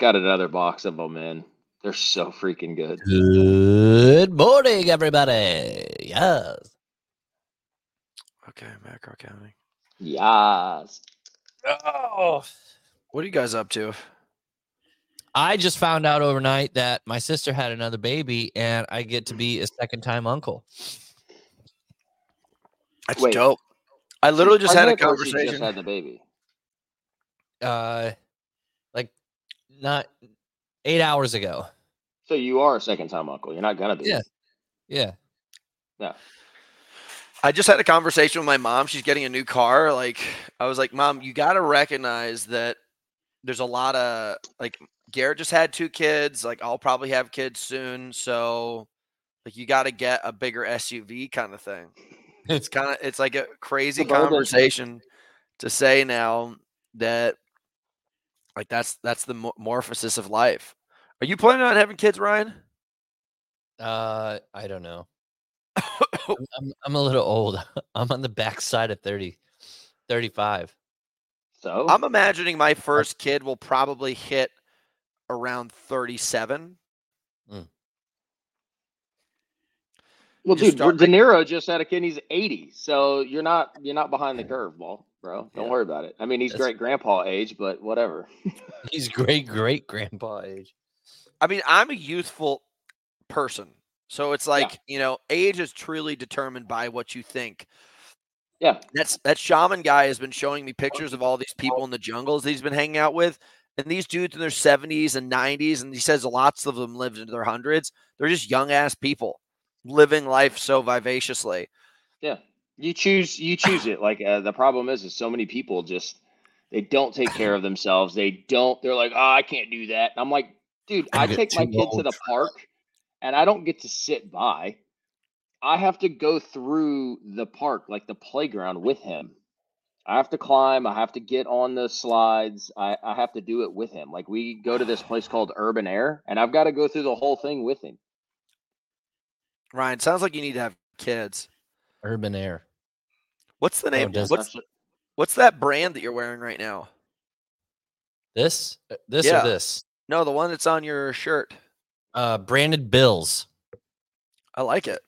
got another box of them in. They're so freaking good. Good morning, everybody. Yes. Okay, macro counting. Yes. Oh. What are you guys up to? I just found out overnight that my sister had another baby, and I get to be a second-time uncle. That's Wait. dope. I literally She's just had a pregnant or she conversation. just had the baby. Like not 8 hours ago. So you are a second-time uncle. You're not gonna be. Yeah. No. I just had a conversation with my mom. She's getting a new car. Like, I was like, Mom, you got to recognize that there's a lot of, like, Garrett just had 2 kids. Like, I'll probably have kids soon. So, like, you got to get a bigger SUV kind of thing. It's like a crazy Suburban. conversation to say now that, like, that's the morphosis of life. Are you planning on having kids, Ryan? I don't know. I'm a little old. I'm on the backside of 35. So I'm imagining my first kid will probably hit around 37. well, dude, De Niro just had a kid. He's 80, so you're not behind the curve, bro. Don't worry about it. I mean, he's great grandpa age, but whatever. He's great grandpa age. I mean, I'm a youthful person, so it's like age is truly determined by what you think. Yeah, that shaman guy has been showing me pictures of all these people in the jungles that he's been hanging out with, and these dudes in their 70s and 90s, and he says lots of them lived into their hundreds. They're just young ass people living life so vivaciously. Yeah, you choose it. Like the problem is so many people just they don't take care of themselves. They're like, oh, I can't do that. And I'm like, dude, I take my kid to the park, and I don't get to sit by. I have to go through the park, like the playground, with him. I have to climb. I have to get on the slides. I have to do it with him. Like we go to this place called Urban Air, and I've got to go through the whole thing with him. Ryan, sounds like you need to have kids. Urban Air. What's the name? What's that brand that you're wearing right now? This or this? No, the one that's on your shirt. Branded Bills. I like it.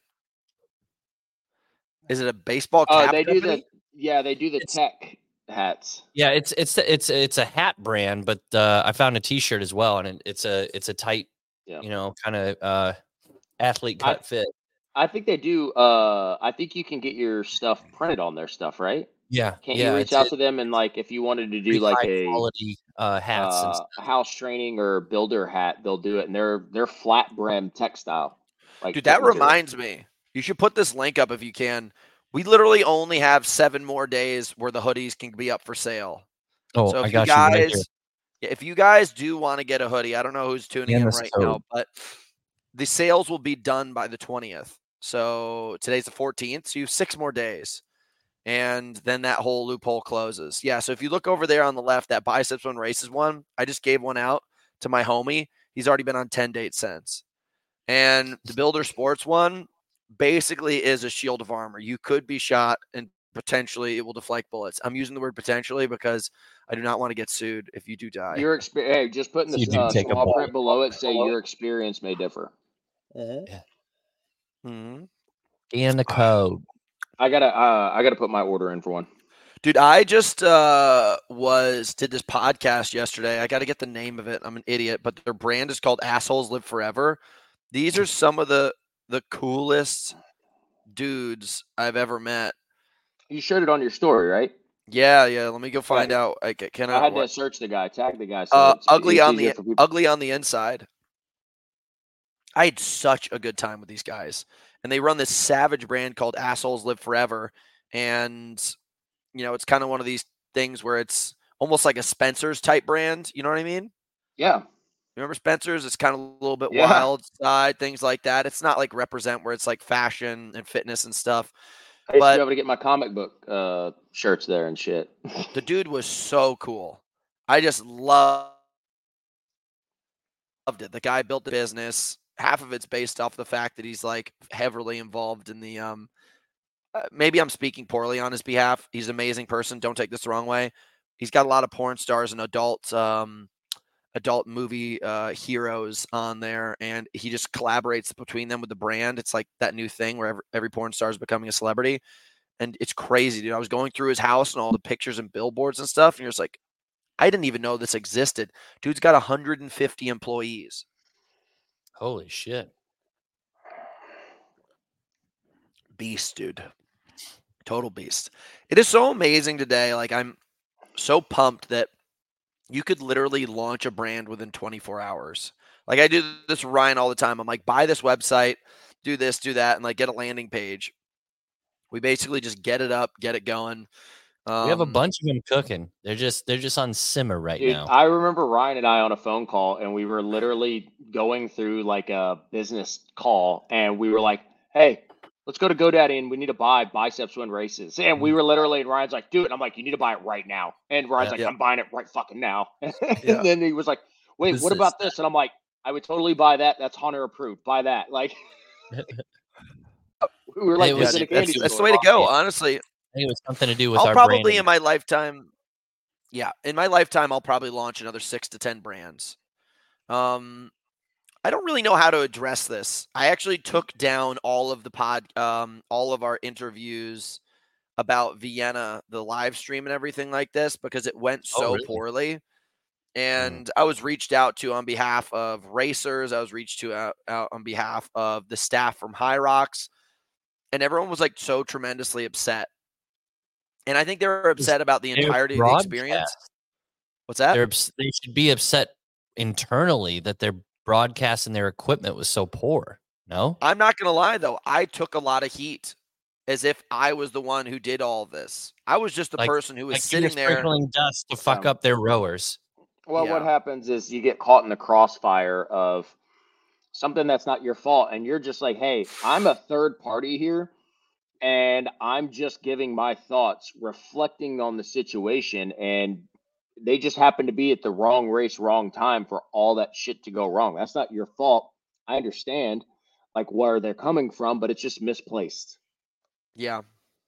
Is it a baseball cap? They do the tech hats. Yeah, it's a hat brand, but I found a T-shirt as well, and it's a tight, kind of athlete cut fit. I think they do. I think you can get your stuff printed on their stuff, right? Yeah. Can't you reach out to them and like if you wanted to do like a quality hats, house training or builder hat, they'll do it, and they're flat brim textile. Like, dude, that reminds me. You should put this link up if you can. We literally only have 7 more days where the hoodies can be up for sale. Oh, so if I got you right here. If you guys do want to get a hoodie, I don't know who's tuning in right now, but the sales will be done by the 20th. So today's the 14th, so you have 6 more days. And then that whole loophole closes. Yeah, so if you look over there on the left, that Biceps One Races one, I just gave one out to my homie. He's already been on 10 dates since. And the Builder Sports one basically is a shield of armor. You could be shot and potentially it will deflect bullets. I'm using the word potentially because I do not want to get sued if you do die. Your experience. Hey, just putting the small print below it. Say your experience may differ. Yeah. Mm-hmm. And the code. I gotta put my order in for one. Dude, I just did this podcast yesterday. I got to get the name of it. I'm an idiot, but their brand is called Assholes Live Forever. These are some of the coolest dudes I've ever met. You showed it on your story, right? Yeah. Let me go find out. I had to search the guy, tag the guy. So ugly on the inside. I had such a good time with these guys, and they run this savage brand called Assholes Live Forever, and it's kind of one of these things where it's almost like a Spencer's type brand. You know what I mean? Yeah. Remember Spencer's? It's kind of a little bit wild side, things like that. It's not like Represent where it's like fashion and fitness and stuff. I used to be able to get my comic book shirts there and shit. The dude was so cool. I just loved it. The guy built the business. Half of it's based off the fact that he's like heavily involved in the maybe I'm speaking poorly on his behalf. He's an amazing person. Don't take this the wrong way. He's got a lot of porn stars and adult adult movie heroes on there, and he just collaborates between them with the brand. It's like that new thing where every porn star is becoming a celebrity, and it's crazy, dude. I was going through his house and all the pictures and billboards and stuff, and you're just like, I didn't even know this existed. Dude's got 150 employees. Holy shit. Beast, dude. Total beast. It is so amazing today. Like, I'm so pumped that you could literally launch a brand within 24 hours. Like, I do this with Ryan all the time. I'm like, buy this website, do this, do that, and like get a landing page. We basically just get it up, get it going. We have a bunch of them cooking. They're just on simmer right now. I remember Ryan and I on a phone call, and we were literally going through like a business call, and we were like, "Hey, let's go to GoDaddy, and we need to buy Biceps Win Races." And we were literally, and Ryan's like, "Do it." And I'm like, "You need to buy it right now." And Ryan's like, "I'm buying it right fucking now." And then he was like, "Wait, what about this?" And I'm like, "I would totally buy that. That's Hunter approved. Buy that." Like, we were like, that's the way to go, honestly. I think it was something to do with I'll probably in my lifetime, I'll probably launch another 6 to 10 brands. I don't really know how to address this. I actually took down all of all of our interviews about Vienna, the live stream and everything like this, because it went so poorly. And I was reached out to on behalf of racers. I was reached out on behalf of the staff from Hyrox, and everyone was like so tremendously upset. And I think they were upset about the entirety of the experience. What's that? They should be upset internally that their broadcast and their equipment was so poor. No? I'm not going to lie, though. I took a lot of heat as if I was the one who did all this. I was just the person who was sitting there. Sprinkling dust to fuck up their rowers. Well, what happens is you get caught in the crossfire of something that's not your fault. And you're just like, hey, I'm a third party here. And I'm just giving my thoughts, reflecting on the situation, and they just happen to be at the wrong race, wrong time for all that shit to go wrong. That's not your fault. I understand, like, where they're coming from, but it's just misplaced. Yeah.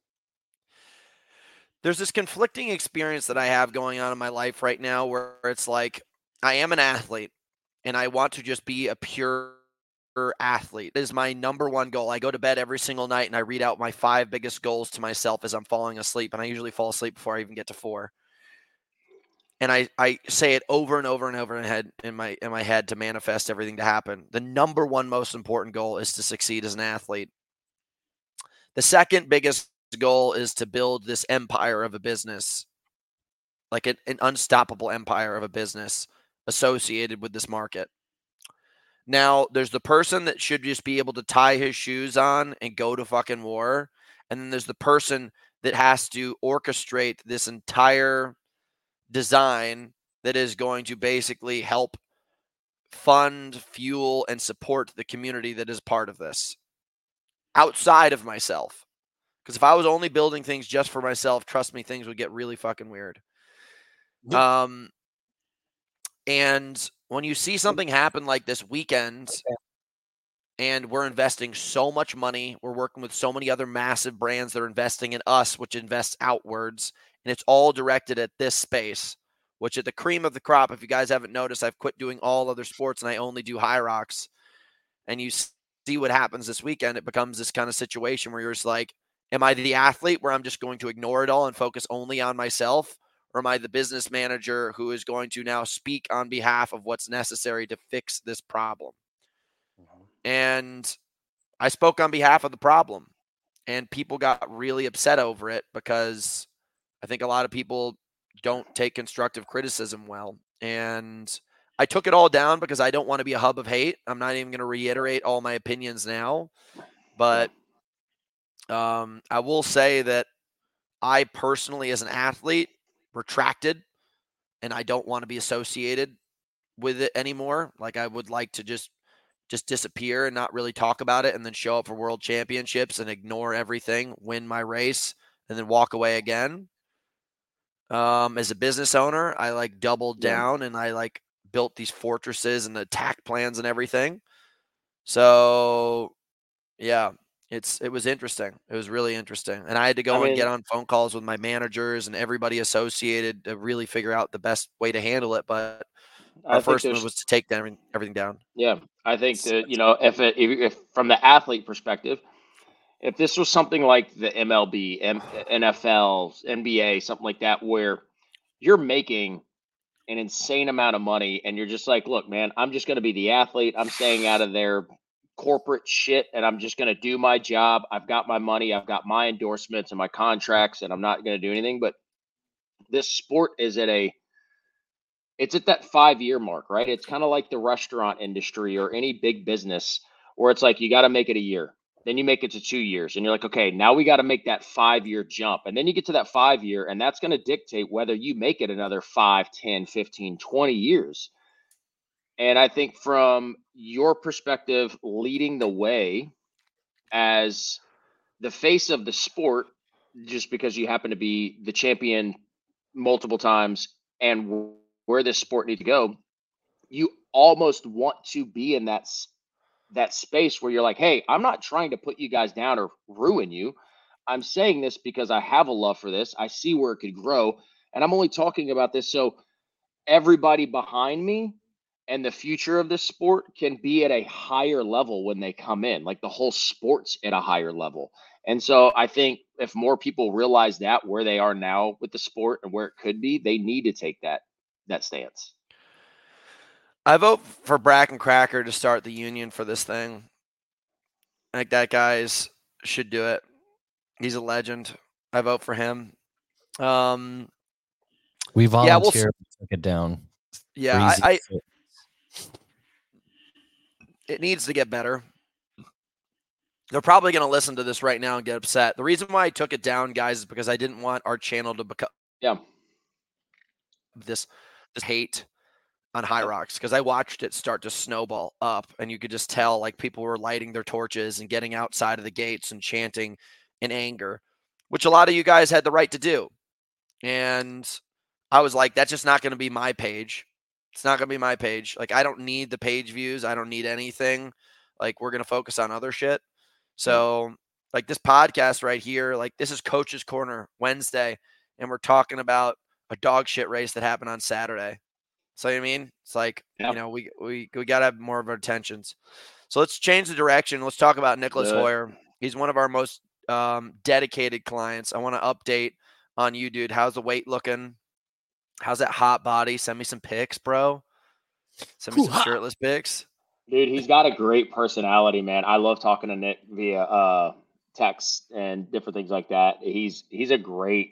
There's this conflicting experience that I have going on in my life right now where it's like, I am an athlete, and I want to just be a pure athlete. It is my number one goal. I go to bed every single night and I read out my 5 biggest goals to myself as I'm falling asleep. And I usually fall asleep before I even get to 4. And I say it over and over and over in my head to manifest everything to happen. The number one most important goal is to succeed as an athlete. The second biggest goal is to build this empire of a business, like an unstoppable empire of a business associated with this market. Now, there's the person that should just be able to tie his shoes on and go to fucking war. And then there's the person that has to orchestrate this entire design that is going to basically help fund, fuel, and support the community that is part of this outside of myself. Because if I was only building things just for myself, trust me, things would get really fucking weird. And when you see something happen like this weekend, and we're investing so much money, we're working with so many other massive brands that are investing in us, which invests outwards, and it's all directed at this space, which at the cream of the crop, if you guys haven't noticed, I've quit doing all other sports and I only do Hyrox. And you see what happens this weekend. It becomes this kind of situation where you're just like, am I the athlete where I'm just going to ignore it all and focus only on myself? Or am I the business manager who is going to now speak on behalf of what's necessary to fix this problem? And I spoke on behalf of the problem, and people got really upset over it because I think a lot of people don't take constructive criticism well. And I took it all down because I don't want to be a hub of hate. I'm not even going to reiterate all my opinions now, but I will say that I personally, as an athlete, retracted, and I don't want to be associated with it anymore. Like, I would like to just disappear and not really talk about it, and then show up for world championships and ignore everything, win my race, and then walk away again. As a business owner, I like doubled down and I like built these fortresses and attack plans and everything. So yeah, it was interesting. It was really interesting. And I had to go and get on phone calls with my managers and everybody associated to really figure out the best way to handle it. But Our first move was to take everything down. Yeah, I think that, if from the athlete perspective, if this was something like the MLB, NFL, NBA, something like that, where you're making an insane amount of money and you're just like, look, man, I'm just going to be the athlete. I'm staying out of their corporate shit and I'm just going to do my job. I've got my money. I've got my endorsements and my contracts and I'm not going to do anything. But this sport is it's at that 5-year mark, right? It's kind of like the restaurant industry or any big business where it's like, you got to make it a year. Then you make it to 2 years and you're like, okay, now we got to make that 5-year jump. And then you get to that 5-year and that's going to dictate whether you make it another 5, 10, 15, 20 years. And I think from your perspective, leading the way as the face of the sport, just because you happen to be the champion multiple times and where this sport needs to go, you almost want to be in that space where you're like, hey, I'm not trying to put you guys down or ruin you. I'm saying this because I have a love for this. I see where it could grow. And I'm only talking about this so everybody behind me and the future of this sport can be at a higher level when they come in. Like the whole sport's at a higher level. And so I think if more people realize that where they are now with the sport and where it could be, they need to take that stance. I vote for Bracken Cracker to start the union for this thing. Like that guy's should do it. He's a legend. I vote for him. We volunteered to take it down. Yeah, it needs to get better. They're probably going to listen to this right now and get upset. The reason why I took it down, guys, is because I didn't want our channel to become this hate on Hyrox, because I watched it start to snowball up, and you could just tell like people were lighting their torches and getting outside of the gates and chanting in anger, which a lot of you guys had the right to do. And I was like, that's just not going to be my page. It's not going to be my page. Like, I don't need the page views. I don't need anything. Like, we're going to focus on other shit. So, like, this podcast right here, like, this is Coach's Corner Wednesday, and we're talking about a dog shit race that happened on Saturday. So, I mean, it's like, we got to have more of our attentions. So let's change the direction. Let's talk about Nicholas Hoyer. He's one of our most dedicated clients. I want to update on you, dude. How's the weight looking? How's that hot body? Send me some pics, bro. Send me some shirtless pics. Dude, he's got a great personality, man. I love talking to Nick via text and different things like that. He's a great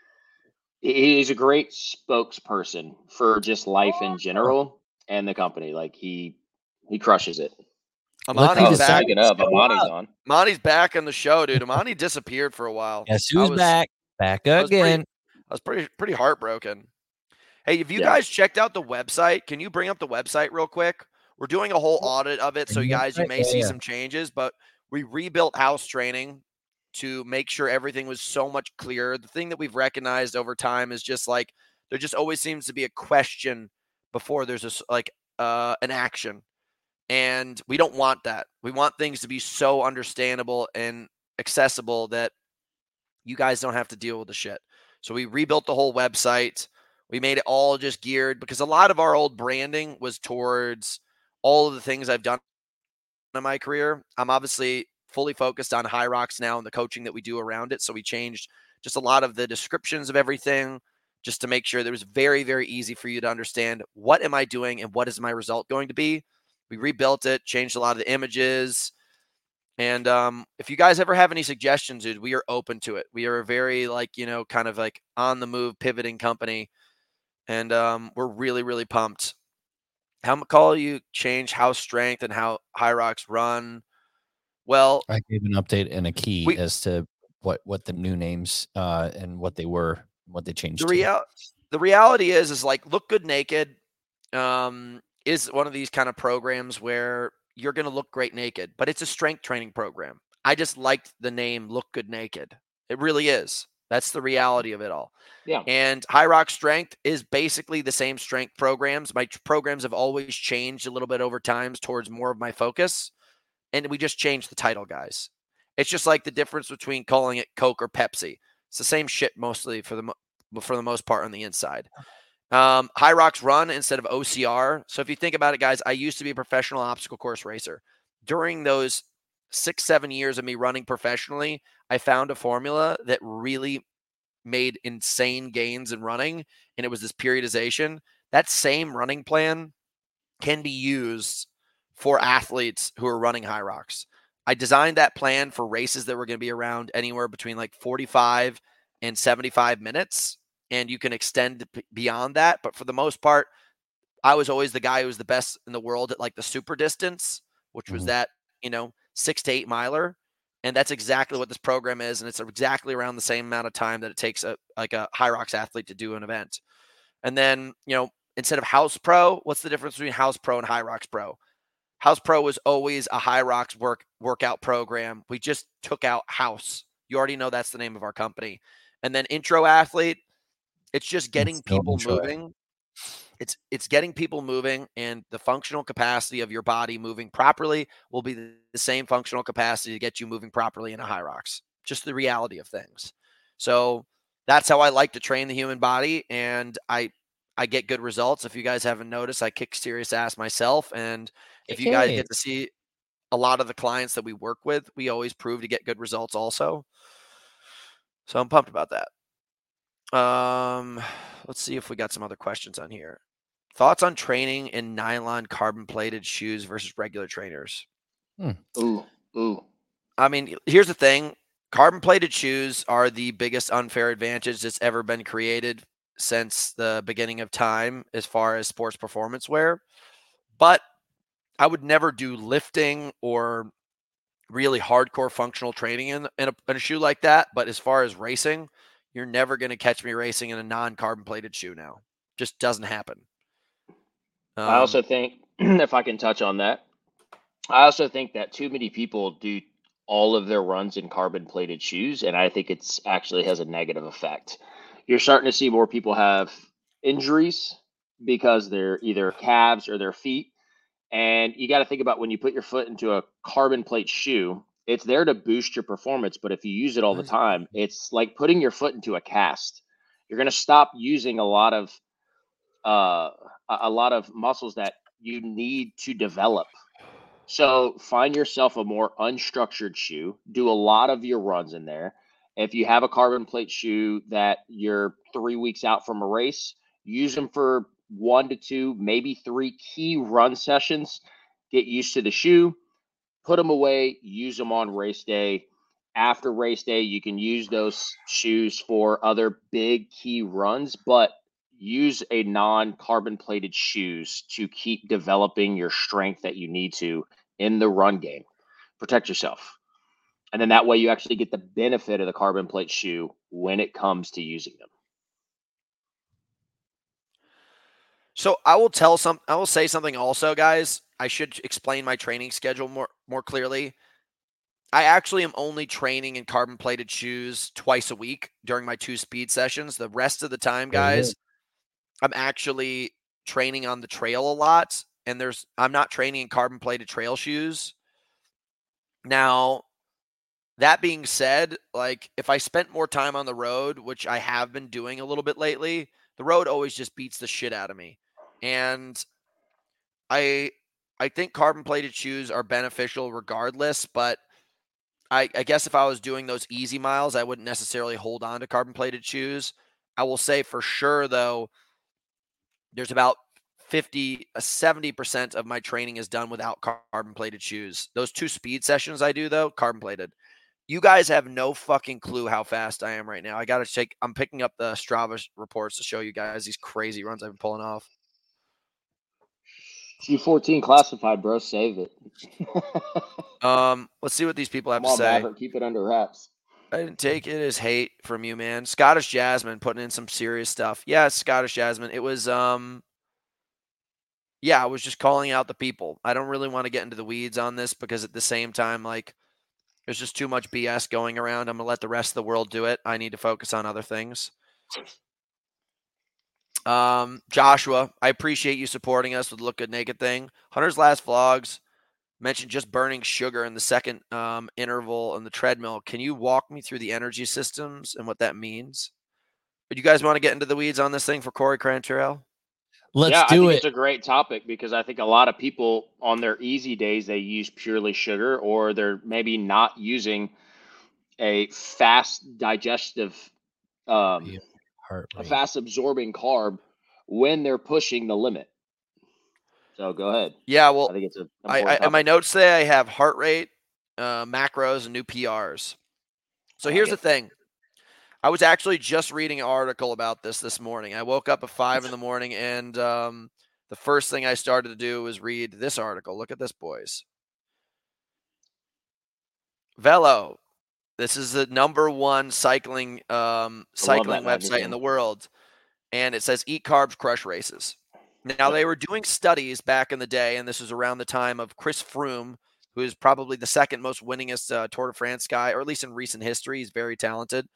spokesperson for just life in general and the company. Like he crushes it. Amani's back. Amani's on. Amani's back on the show, dude. Amani disappeared for a while. Yes, who's back? Back again. I was pretty heartbroken. Hey, if you guys checked out the website, can you bring up the website real quick? We're doing a whole audit of it, so you may see some changes, but we rebuilt house training to make sure everything was so much clearer. The thing that we've recognized over time is just like there just always seems to be a question before there's an action. And we don't want that. We want things to be so understandable and accessible that you guys don't have to deal with the shit. So we rebuilt the whole website. We made it all just geared because a lot of our old branding was towards all of the things I've done in my career. I'm obviously fully focused on Hyrox now and the coaching that we do around it. So we changed just a lot of the descriptions of everything just to make sure that it was very, very easy for you to understand what am I doing and what is my result going to be. We rebuilt it, changed a lot of the images. And if you guys ever have any suggestions, dude, we are open to it. We are a very kind of like on the move pivoting company. And we're really, really pumped. How call you change house strength and how Hyrox run? Well, I gave an update and a key as to what the new names and what they were, what they changed. The reality is like Look Good Naked is one of these kind of programs where you're going to look great naked, but it's a strength training program. I just liked the name Look Good Naked. It really is. That's the reality of it all. Yeah. And Hyrox Strength is basically the same strength programs. My programs have always changed a little bit over time towards more of my focus. And we just changed the title, guys. It's just like the difference between calling it Coke or Pepsi. It's the same shit mostly for the most part on the inside. Hyrox run instead of OCR. So if you think about it, guys, I used to be a professional obstacle course racer. During those 6-7 years of me running professionally, I found a formula that really made insane gains in running, and it was this periodization. That same running plan can be used for athletes who are running Hyrox. I designed that plan for races that were going to be around anywhere between like 45 and 75 minutes, and you can extend beyond that. But for the most part, I was always the guy who was the best in the world at like the super distance, which was that, 6 to 8 miler. And that's exactly what this program is. And it's exactly around the same amount of time that it takes a Hyrox athlete to do an event. And then, instead of House Pro, what's the difference between House Pro and Hyrox Pro? House Pro was always a Hyrox workout program. We just took out House. You already know that's the name of our company. And then Intro Athlete, it's just getting people moving. It's getting people moving, and the functional capacity of your body moving properly will be the same functional capacity to get you moving properly in a Hyrox. Just the reality of things. So that's how I like to train the human body, and I get good results. If you guys haven't noticed, I kick serious ass myself, and if you guys get to see a lot of the clients that we work with, we always prove to get good results also. So I'm pumped about that. Let's see if we got some other questions on here. Thoughts on training in nylon carbon-plated shoes versus regular trainers? Ooh. I mean, here's the thing. Carbon-plated shoes are the biggest unfair advantage that's ever been created since the beginning of time as far as sports performance wear. But I would never do lifting or really hardcore functional training in a shoe like that. But as far as racing, you're never going to catch me racing in a non-carbon plated shoe now. Just doesn't happen. I also think, if I can touch on that, I also think that too many people do all of their runs in carbon plated shoes, and I think it's actually has a negative effect. You're starting to see more people have injuries because they're either calves or their feet. And you got to think about when you put your foot into a carbon plate shoe, it's there to boost your performance. But if you use it all the time, it's like putting your foot into a cast. You're going to stop using a lot of muscles that you need to develop. So find yourself a more unstructured shoe. Do a lot of your runs in there. If you have a carbon plate shoe that you're 3 weeks out from a race, use them for 1 to 2, maybe 3 key run sessions. Get used to the shoe, put them away, use them on race day. After race day, you can use those shoes for other big key runs, but use a non-carbon plated shoes to keep developing your strength that you need to in the run game. Protect yourself. And then that way you actually get the benefit of the carbon plate shoe when it comes to using them. So I will say something also, guys. I should explain my training schedule more clearly. I actually am only training in carbon plated shoes twice a week during my 2 speed sessions. The rest of the time, guys, I'm actually training on the trail a lot, and I'm not training in carbon plated trail shoes. Now, that being said, like if I spent more time on the road, which I have been doing a little bit lately, the road always just beats the shit out of me. And I think carbon plated shoes are beneficial regardless, but I guess if I was doing those easy miles, I wouldn't necessarily hold on to carbon plated shoes. I will say for sure, though, there's about 70% of my training is done without carbon plated shoes. Those 2 speed sessions I do, though, carbon plated. You guys have no fucking clue how fast I am right now. I'm picking up the Strava reports to show you guys these crazy runs I've been pulling off. G14 classified, bro. Save it. Let's see what these people have to say. Maverick, keep it under wraps. I didn't take it as hate from you, man. Scottish Jasmine putting in some serious stuff. Yeah, Scottish Jasmine. It was I was just calling out the people. I don't really want to get into the weeds on this because at the same time, like, there's just too much BS going around. I'm going to let the rest of the world do it. I need to focus on other things. Joshua, I appreciate you supporting us with the Look Good Naked thing. Hunter's last vlogs mentioned just burning sugar in the second interval on the treadmill. Can you walk me through the energy systems and what that means? But you guys want to get into the weeds on this thing for Corey Cranturell? Let's do it. It's a great topic because I think a lot of people on their easy days, they use purely sugar, or they're maybe not using a fast digestive, a fast absorbing carb when they're pushing the limit. So go ahead. Yeah, well, I think it's in my notes today, I have heart rate, macros, and new PRs. So here's the thing. I was actually just reading an article about this morning. I woke up at 5 a.m, and the first thing I started to do was read this article. Look at this, boys. Velo. This is the #1 cycling website in the world. And it says, eat carbs, crush races. Now, they were doing studies back in the day, and this was around the time of Chris Froome, who is probably the second most winningest Tour de France guy, or at least in recent history. He's very talented.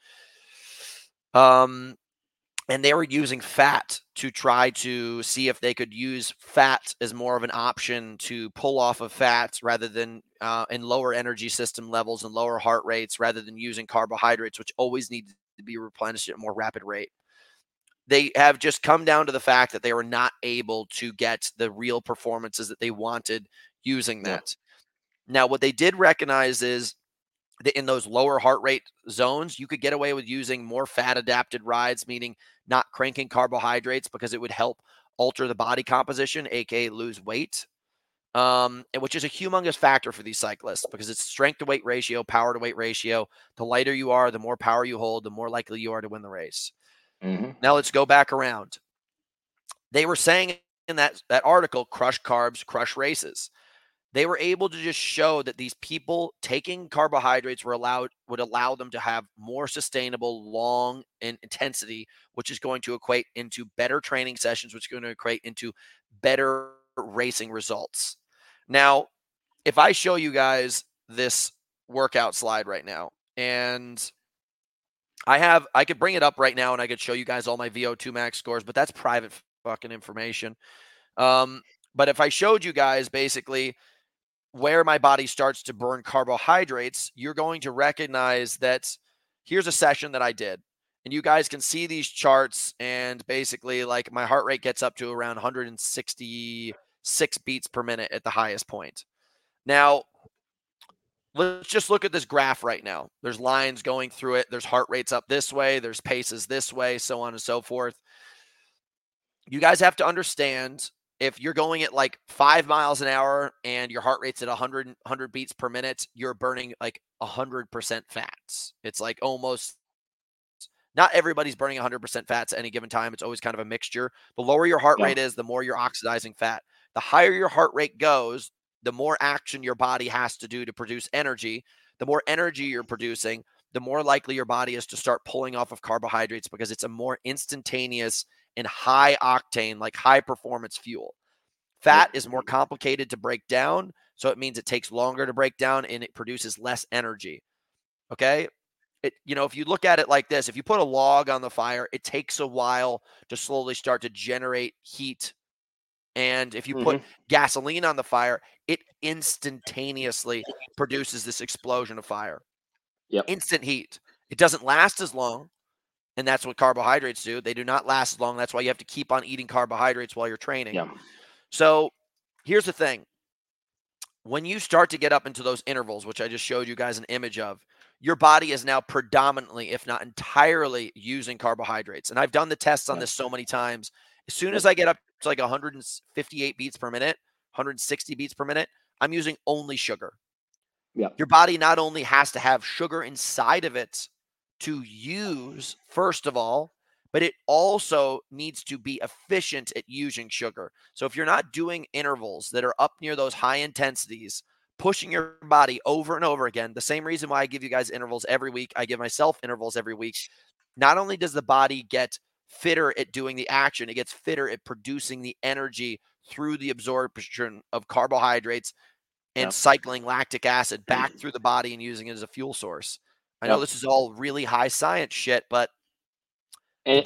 And they were using fat to try to see if they could use fat as more of an option to pull off of fats rather than in lower energy system levels and lower heart rates, rather than using carbohydrates, which always need to be replenished at a more rapid rate. They have just come down to the fact that they were not able to get the real performances that they wanted using that. Now, what they did recognize is that in those lower heart rate zones, you could get away with using more fat adapted rides, meaning not cranking carbohydrates, because it would help alter the body composition, aka lose weight, which is a humongous factor for these cyclists because it's strength to weight ratio, power to weight ratio. The lighter you are, the more power you hold, the more likely you are to win the race. Mm-hmm. Now let's go back around. They were saying in that article, crush carbs, crush races. They were able to just show that these people taking carbohydrates would allow them to have more sustainable, long intensity, which is going to equate into better training sessions, which is going to equate into better racing results. Now, if I show you guys this workout slide right now, and I could bring it up right now and I could show you guys all my VO2 max scores, but that's private fucking information. But if I showed you guys basically where my body starts to burn carbohydrates, you're going to recognize that here's a session that I did. And you guys can see these charts, and basically like my heart rate gets up to around 166 beats per minute at the highest point. Now, let's just look at this graph right now. There's lines going through it. There's heart rates up this way. There's paces this way, so on and so forth. You guys have to understand, if you're going at like 5 miles an hour and your heart rate's at 100 beats per minute, you're burning like 100% fats. It's like almost, not everybody's burning 100% fats at any given time. It's always kind of a mixture. The lower your heart rate is, the more you're oxidizing fat. The higher your heart rate goes, the more action your body has to do to produce energy. The more energy you're producing, the more likely your body is to start pulling off of carbohydrates, because it's a more instantaneous and high octane, like high performance fuel. Fat is more complicated to break down, so it means it takes longer to break down and it produces less energy. Okay? If you look at it like this, if you put a log on the fire, it takes a while to slowly start to generate heat. And if you put gasoline on the fire, it instantaneously produces this explosion of fire. Instant heat. It doesn't last as long. And that's what carbohydrates do. They do not last as long. That's why you have to keep on eating carbohydrates while you're training. So here's the thing. When you start to get up into those intervals, which I just showed you guys an image of, your body is now predominantly, if not entirely, using carbohydrates. And I've done the tests on this so many times. As soon as I get up to like 158 beats per minute, 160 beats per minute, I'm using only sugar. Your body not only has to have sugar inside of it to use, first of all, but it also needs to be efficient at using sugar. So if you're not doing intervals that are up near those high intensities, pushing your body over and over again, the same reason why I give you guys intervals every week, I give myself intervals every week. Not only does the body get fitter at doing the action, it gets fitter at producing the energy through the absorption of carbohydrates and cycling lactic acid back through the body and using it as a fuel source. I know this is all really high science shit, but go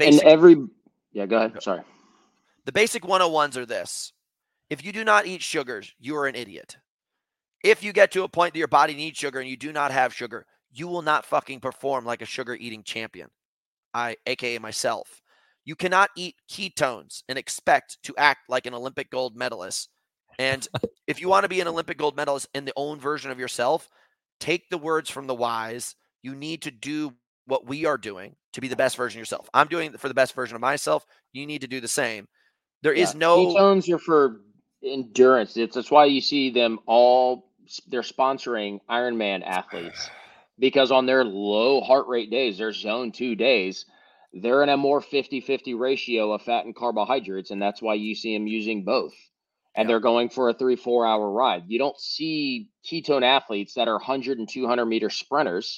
ahead. Sorry. The basic 101s are this. If you do not eat sugars, you are an idiot. If you get to a point that your body needs sugar and you do not have sugar, you will not fucking perform like a sugar eating champion. AKA myself. You cannot eat ketones and expect to act like an Olympic gold medalist. And if you want to be an Olympic gold medalist in the own version of yourself, take the words from the wise. You need to do what we are doing to be the best version of yourself. I'm doing it for the best version of myself. You need to do the same. There is no ketones are for endurance. That's why you see them all. They're sponsoring Ironman athletes because on their low heart rate days, their zone 2 days, they're in a more 50-50 ratio of fat and carbohydrates, and that's why you see them using both. And they're going for a 3-4 hour ride. You don't see ketone athletes that are 100 and 200 meter sprinters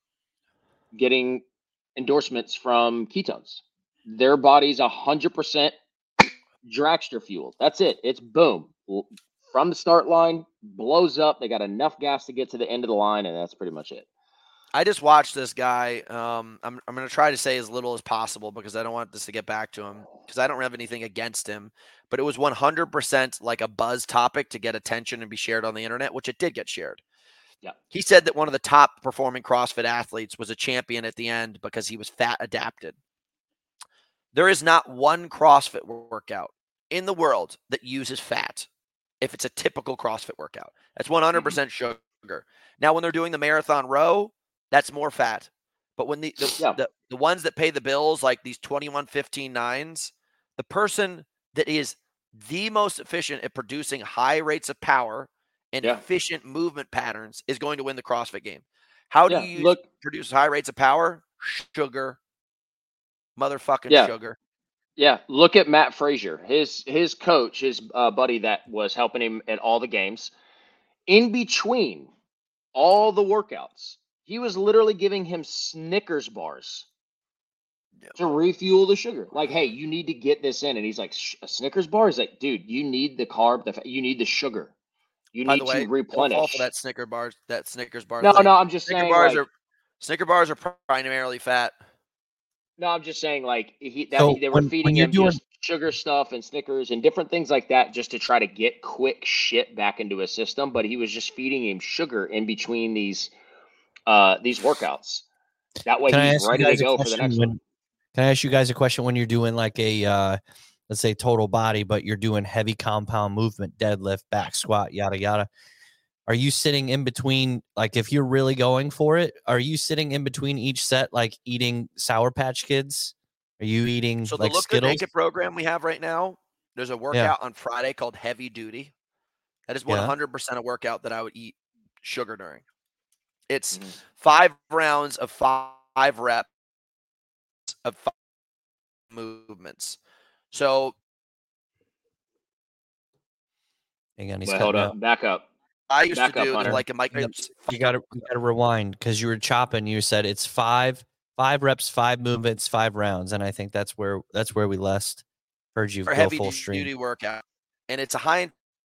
getting endorsements from ketones. Their body's 100% dragster fuel. That's it. It's boom. From the start line, blows up. They got enough gas to get to the end of the line, and that's pretty much it. I just watched this guy. I'm going to try to say as little as possible because I don't want this to get back to him because I don't have anything against him. But it was 100% like a buzz topic to get attention and be shared on the internet, which it did get shared. Yeah. He said that one of the top performing CrossFit athletes was a champion at the end because he was fat adapted. There is not one CrossFit workout in the world that uses fat if it's a typical CrossFit workout. That's 100% sugar. Now, when they're doing the marathon row, that's more fat. But when the ones that pay the bills, like these 21:15:9s, the person that is the most efficient at producing high rates of power and efficient movement patterns is going to win the CrossFit game. How do you produce high rates of power? Sugar. Motherfucking sugar. Yeah, look at Matt Frazier. His coach, his buddy that was helping him at all the games, in between all the workouts, he was literally giving him Snickers bars to refuel the sugar. Like, hey, you need to get this in. And he's like, a Snickers bar? He's like, dude, you need the carb, you need the sugar. You need to replenish. Don't fall for that Snickers bar. No, thing. I'm just saying. Snickers bars are primarily fat. No, I'm just saying, like, they were feeding him just sugar stuff and Snickers and different things like that just to try to get quick shit back into his system. But he was just feeding him sugar in between these workouts. That way he's ready to go for the next one. Can I ask you guys a question when you're doing like a, let's say total body, but you're doing heavy compound movement, deadlift, back squat, yada, yada. Are you sitting in between, like if you're really going for it, are you sitting in between each set, like eating Sour Patch Kids? Are you eating so like the Look Skittles? Good Naked program we have right now, there's a workout on Friday called Heavy Duty. That is 100% a workout that I would eat sugar during. It's 5 rounds of 5 reps of 5 movements. So hang on, he's hold up, back up. I used to do like a mic. You got to rewind because you were chopping. You said it's 5 reps, 5 movements, 5 rounds, and I think that's where we last heard you go full stream. Heavy duty workout, and it's a high.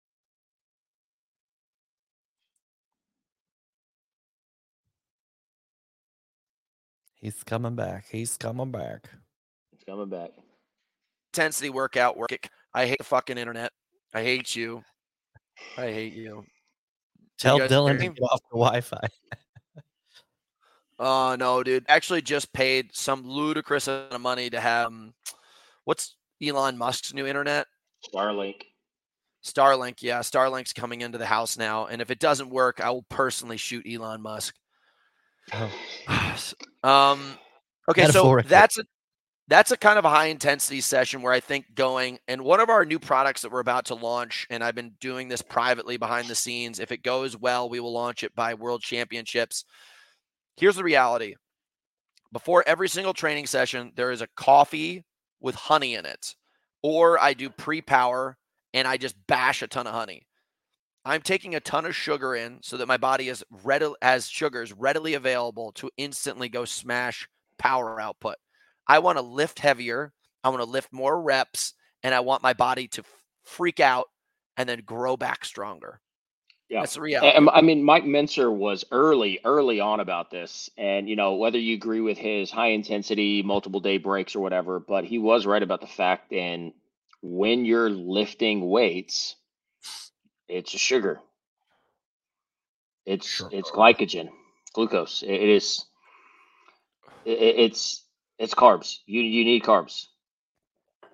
He's coming back. It's coming back. Intensity workout. I hate the fucking internet. I hate you. I hate you. Tell Dylan to get off the Wi-Fi. Oh, no, dude. Actually just paid some ludicrous amount of money to have, what's Elon Musk's new internet? Starlink, yeah. Starlink's coming into the house now. And if it doesn't work, I will personally shoot Elon Musk. Oh. Okay, so that's a kind of a high intensity session where I think and one of our new products that we're about to launch, and I've been doing this privately behind the scenes. If it goes well, we will launch it by World Championships. Here's the reality. Before every single training session, there is a coffee with honey in it, or I do pre-power and I just bash a ton of honey. I'm taking a ton of sugar in so that my body has sugars readily available to instantly go smash power output. I want to lift heavier. I want to lift more reps, and I want my body to freak out and then grow back stronger. Yeah, that's the reality. I mean, Mike Mentzer was early on about this, and whether you agree with his high intensity, multiple day breaks or whatever, but he was right about the fact. And when you're lifting weights, it's a sugar. It's glycogen, glucose. It's carbs. You need carbs.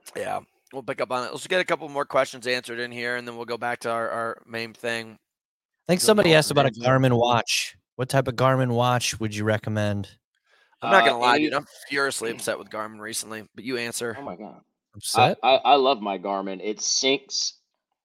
Yeah, we'll pick up on it. Let's get a couple more questions answered in here, and then we'll go back to our main thing. I think somebody asked about a Garmin watch. What type of Garmin watch would you recommend? I'm not going to lie, dude. I'm furiously upset with Garmin recently, but you answer. Oh, my God. Upset? I love my Garmin. It syncs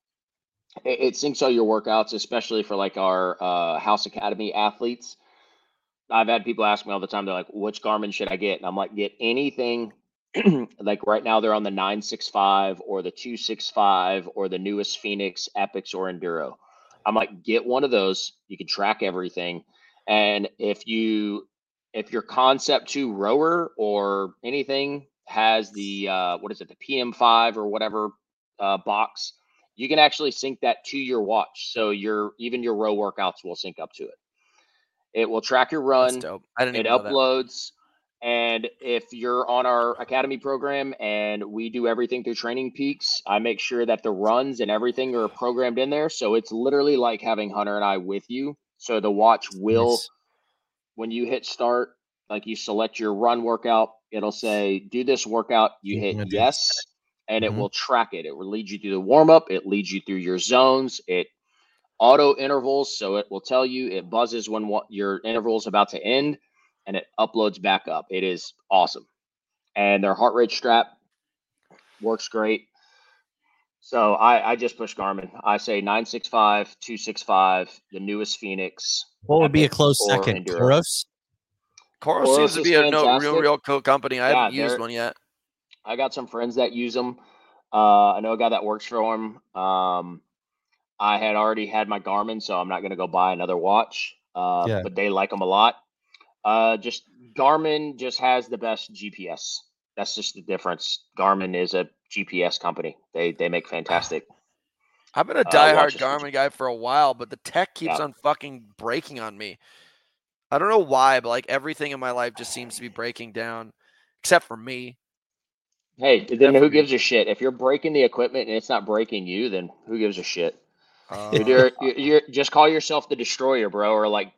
all your workouts, especially for like our House Academy athletes. I've had people ask me all the time, they're like, which Garmin should I get? And I'm like, get anything. Like right now they're on the 965 or the 265 or the newest Phoenix, Epix, or Enduro. I'm like, get one of those. You can track everything. And if your Concept 2 rower or anything has the what is it, the PM5 or whatever box, you can actually sync that to your watch. So even your row workouts will sync up to it. It will track your run. That's dope. I didn't it even know uploads. And if you're on our academy program and we do everything through Training Peaks, I make sure that the runs and everything are programmed in there. So it's literally like having Hunter and I with you. So the watch will, when you hit start, like you select your run workout, it'll say, do this workout. You hit yes, and it will track it. It will lead you through the warm up. It leads you through your zones. It auto intervals. So it will tell you, it buzzes when your interval is about to end, and it uploads back up. It is awesome. And their heart rate strap works great. So I just push Garmin. I say 965, 265, the newest Phoenix. What would be a close second? Coros? Coros seems to be a real cool company. I haven't used one yet. I got some friends that use them. I know a guy that works for them. I had already had my Garmin, so I'm not going to go buy another watch. But they like them a lot. Just Garmin just has the best GPS. That's just the difference. Garmin is a GPS company. They make fantastic. I've been a diehard Garmin guy for a while, but the tech keeps on fucking breaking on me. I don't know why, but like everything in my life just seems to be breaking down, except for me. Hey, then who gives a shit? If you're breaking the equipment and it's not breaking you, then who gives a shit? You're just call yourself the Destroyer, bro, or like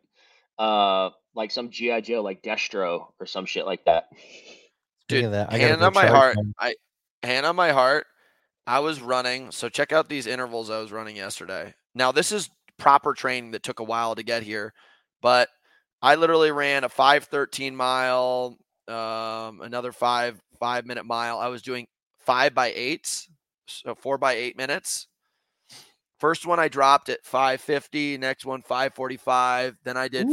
some G.I. Joe, like Destro or some shit like that. Dude, hand on my heart, I was running. So check out these intervals I was running yesterday. Now this is proper training that took a while to get here, but I literally ran a 5:13 mile, another 5-minute mile. I was doing 5x8s, so 4x8 minutes. First one I dropped at 5:50, next one 5:45, then I did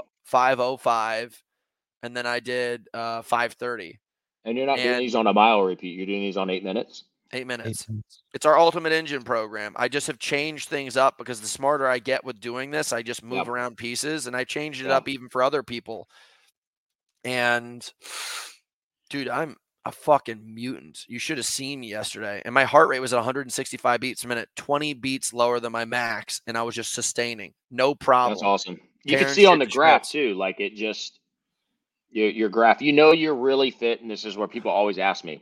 5:05, and then I did 5:30. And you're not doing these on a mile repeat. You're doing these on 8 minutes? 8 minutes. It's our Ultimate Engine program. I just have changed things up because the smarter I get with doing this, I just move around pieces, and I changed it up even for other people. And dude, I'm a fucking mutant. You should have seen me yesterday. And my heart rate was at 165 beats a minute, 20 beats lower than my max, and I was just sustaining. No problem. That's awesome. You can see on the graph too, like it just your graph. You know you're really fit, and this is where people always ask me.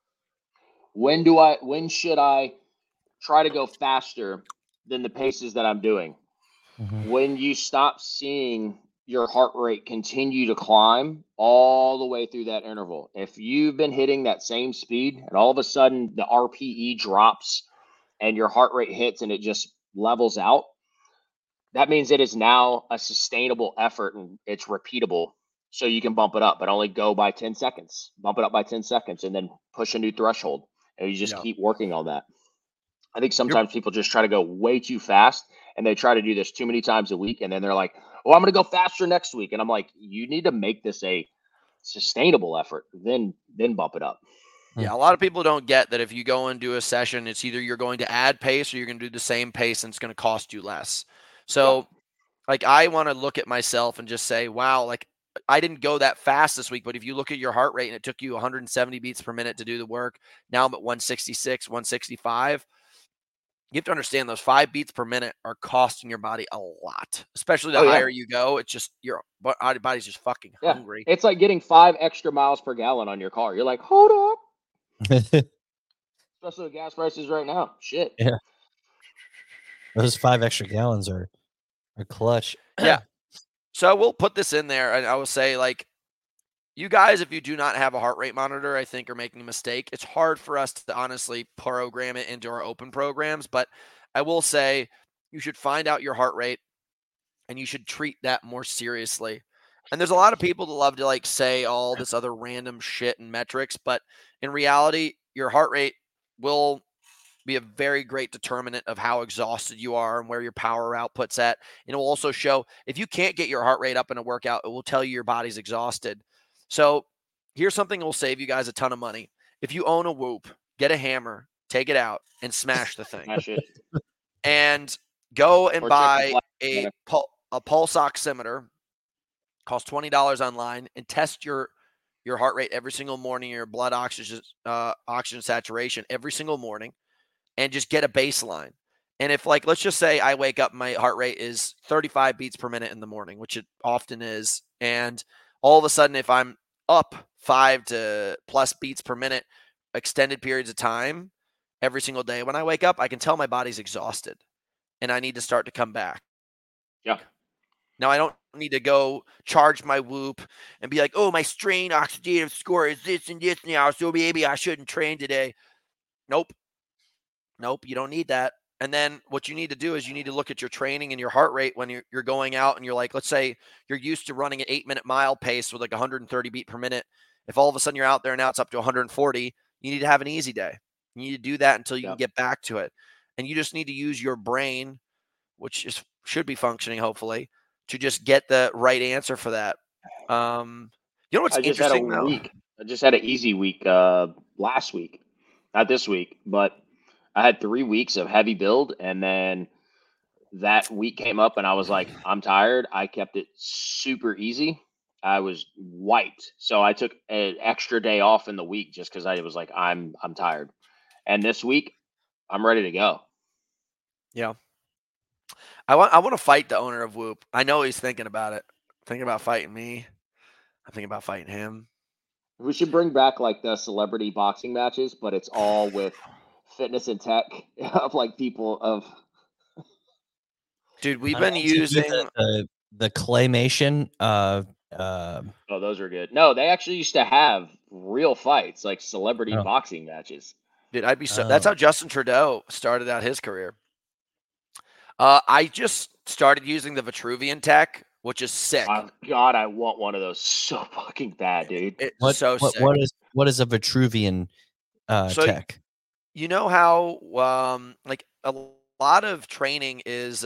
When should I try to go faster than the paces that I'm doing? When you stop seeing your heart rate continue to climb all the way through that interval. If you've been hitting that same speed and all of a sudden the RPE drops and your heart rate hits and it just levels out, that means it is now a sustainable effort and it's repeatable. So you can bump it up, but only go by 10 seconds. Bump it up by 10 seconds and then push a new threshold. And you just keep working on that. I think sometimes people just try to go way too fast and they try to do this too many times a week. And then they're like, oh, I'm going to go faster next week. And I'm like, you need to make this a sustainable effort, then bump it up. Yeah, a lot of people don't get that if you go and do a session, it's either you're going to add pace or you're going to do the same pace and it's going to cost you less. So like I want to look at myself and just say, wow, like I didn't go that fast this week, but if you look at your heart rate and it took you 170 beats per minute to do the work, now I'm at 166, 165. You have to understand those 5 beats per minute are costing your body a lot, especially the higher you go. It's just your body's just fucking hungry. It's like getting 5 extra miles per gallon on your car. You're like, hold up. Especially with gas prices right now. Shit. Yeah. Those 5 extra gallons are clutch. Yeah. So we'll put this in there and I will say, like, you guys, if you do not have a heart rate monitor, I think are making a mistake. It's hard for us to honestly program it into our open programs, but I will say you should find out your heart rate and you should treat that more seriously. And there's a lot of people that love to like say all this other random shit and metrics, but in reality, your heart rate will be a very great determinant of how exhausted you are and where your power output's at. And it will also show if you can't get your heart rate up in a workout, it will tell you your body's exhausted. So here's something that will save you guys a ton of money. If you own a Whoop, get a hammer, take it out, and smash the thing. Smash it. And go and buy a pulse oximeter. Costs $20 online, and test your heart rate every single morning, your blood oxygen saturation every single morning, and just get a baseline. And if, like, let's just say I wake up, my heart rate is 35 beats per minute in the morning, which it often is, and all of a sudden, if I'm up 5 to plus beats per minute, extended periods of time, every single day when I wake up, I can tell my body's exhausted, and I need to start to come back. Yeah. Now, I don't need to go charge my Whoop and be like, oh, my strain oxidative score is this and this now, so maybe I shouldn't train today. Nope, you don't need that. And then what you need to do is you need to look at your training and your heart rate when you're going out and you're like, let's say you're used to running an 8-minute mile pace with like 130 beat per minute. If all of a sudden you're out there and now it's up to 140, you need to have an easy day. You need to do that until you can get back to it. And you just need to use your brain, which should be functioning, hopefully, to just get the right answer for that. You know what's interesting? I just had an easy week last week, not this week, but I had 3 weeks of heavy build, and then that week came up, and I was like, I'm tired. I kept it super easy. I was wiped, so I took an extra day off in the week just because I was like, I'm tired. And this week, I'm ready to go. Yeah. I want to fight the owner of Whoop. I know he's thinking about it. Thinking about fighting me. I'm thinking about fighting him. We should bring back like the celebrity boxing matches, but it's all with fitness and tech of like people of. Dude, we've been using the claymation. Oh, those are good. No, they actually used to have real fights, like celebrity boxing matches. Dude, I'd be so. That's how Justin Trudeau started out his career. I just started using the Vitruvian tech, which is sick. Oh, God, I want one of those so fucking bad, dude. It's so sick. What is a Vitruvian tech? You know how like a lot of training is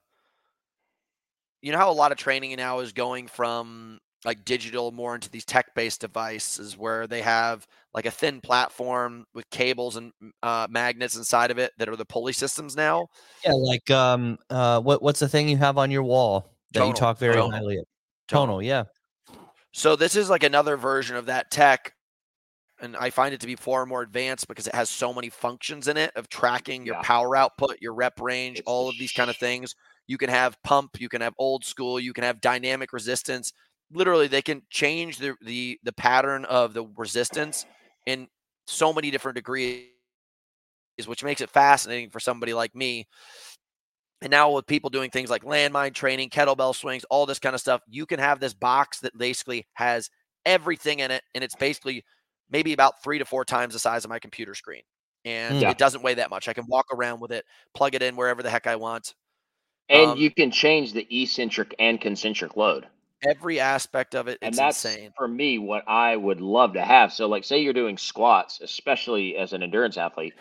you know how a lot of training now is going from like digital more into these tech-based devices where they have like a thin platform with cables and magnets inside of it that are the pulley systems now. Yeah, like what's the thing you have on your wall that you talk very highly of? Tonal, yeah. So this is like another version of that tech, and I find it to be far more advanced because it has so many functions in it of tracking your power output, your rep range, all of these kind of things. You can have pump, you can have old school, you can have dynamic resistance. Literally, they can change the pattern of the resistance in so many different degrees, which makes it fascinating for somebody like me. And now with people doing things like landmine training, kettlebell swings, all this kind of stuff, you can have this box that basically has everything in it, and it's basically maybe about 3 to 4 times the size of my computer screen. And it doesn't weigh that much. I can walk around with it, plug it in wherever the heck I want. And you can change the eccentric and concentric load. Every aspect of it, and that's insane. For me, what I would love to have. So, like, say you're doing squats, especially as an endurance athlete,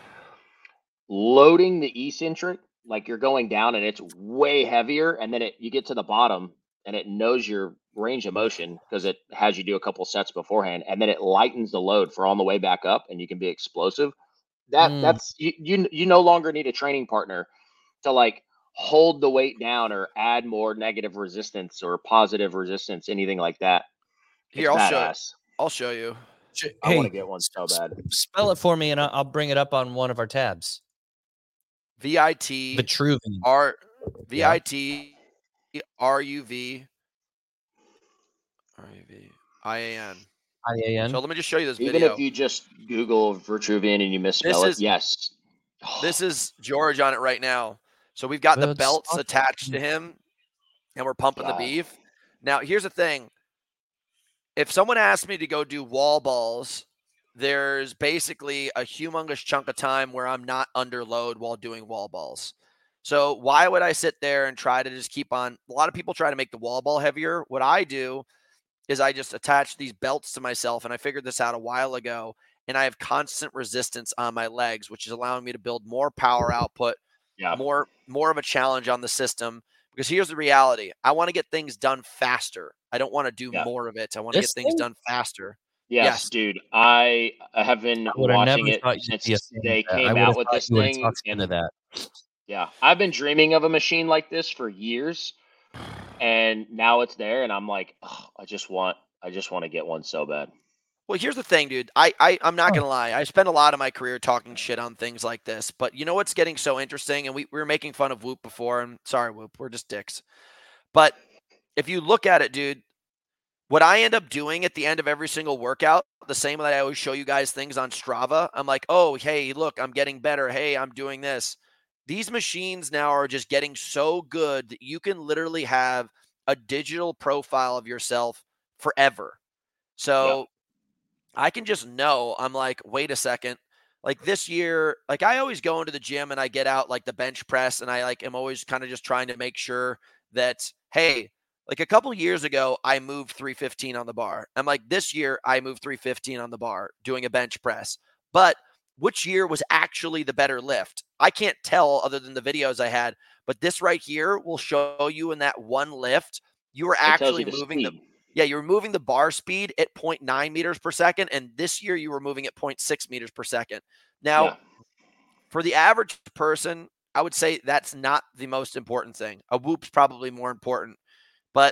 loading the eccentric, like you're going down and it's way heavier, and then you get to the bottom and it knows your range of motion because it has you do a couple sets beforehand, and then it lightens the load for on the way back up, and you can be explosive. That's you no longer need a training partner to like hold the weight down or add more negative resistance or positive resistance, anything like that. Here, I'll show you. I want to get one so bad. Spell it for me, and I'll bring it up on one of our tabs. Vitruvian. IAN. So let me just show you this video. Even if you just Google Vitruvian and you misspell it, yes. This is George on it right now. So we've got the belts attached to him, and we're pumping the beef. Now, here's the thing. if someone asked me to go do wall balls, there's basically a humongous chunk of time where I'm not under load while doing wall balls. So why would I sit there and try to just keep on? A lot of people try to make the wall ball heavier. What I do is I just attach these belts to myself, and I figured this out a while ago, and I have constant resistance on my legs, which is allowing me to build more power output, more of a challenge on the system. Because here's the reality. I want to get things done faster. I don't want to do more of it. I want to get things done faster. Yes, dude. I have been watching it since they came out with this thing. Yeah, I've been dreaming of a machine like this for years, and now it's there, and I'm like, oh, I just want to get one so bad. Well, here's the thing, dude. I'm not going to lie. I spent a lot of my career talking shit on things like this. But you know what's getting so interesting? And we were making fun of Whoop before. And sorry, Whoop, we're just dicks. But if you look at it, dude, what I end up doing at the end of every single workout, the same way I always show you guys things on Strava, I'm like, oh, hey, look, I'm getting better. Hey, I'm doing this. These machines now are just getting so good that you can literally have a digital profile of yourself forever. So I can just know, I'm like, wait a second. Like this year, like I always go into the gym and I get out like the bench press and I like am always kind of just trying to make sure that, hey, like a couple years ago, I moved 315 on the bar. I'm like, this year I moved 315 on the bar doing a bench press. But which year was actually the better lift? I can't tell other than the videos I had, but this right here will show you in that one lift, you were actually moving you were moving the bar speed at 0.9 meters per second. And this year you were moving at 0.6 meters per second. Now, for the average person, I would say that's not the most important thing. A Whoop's probably more important. But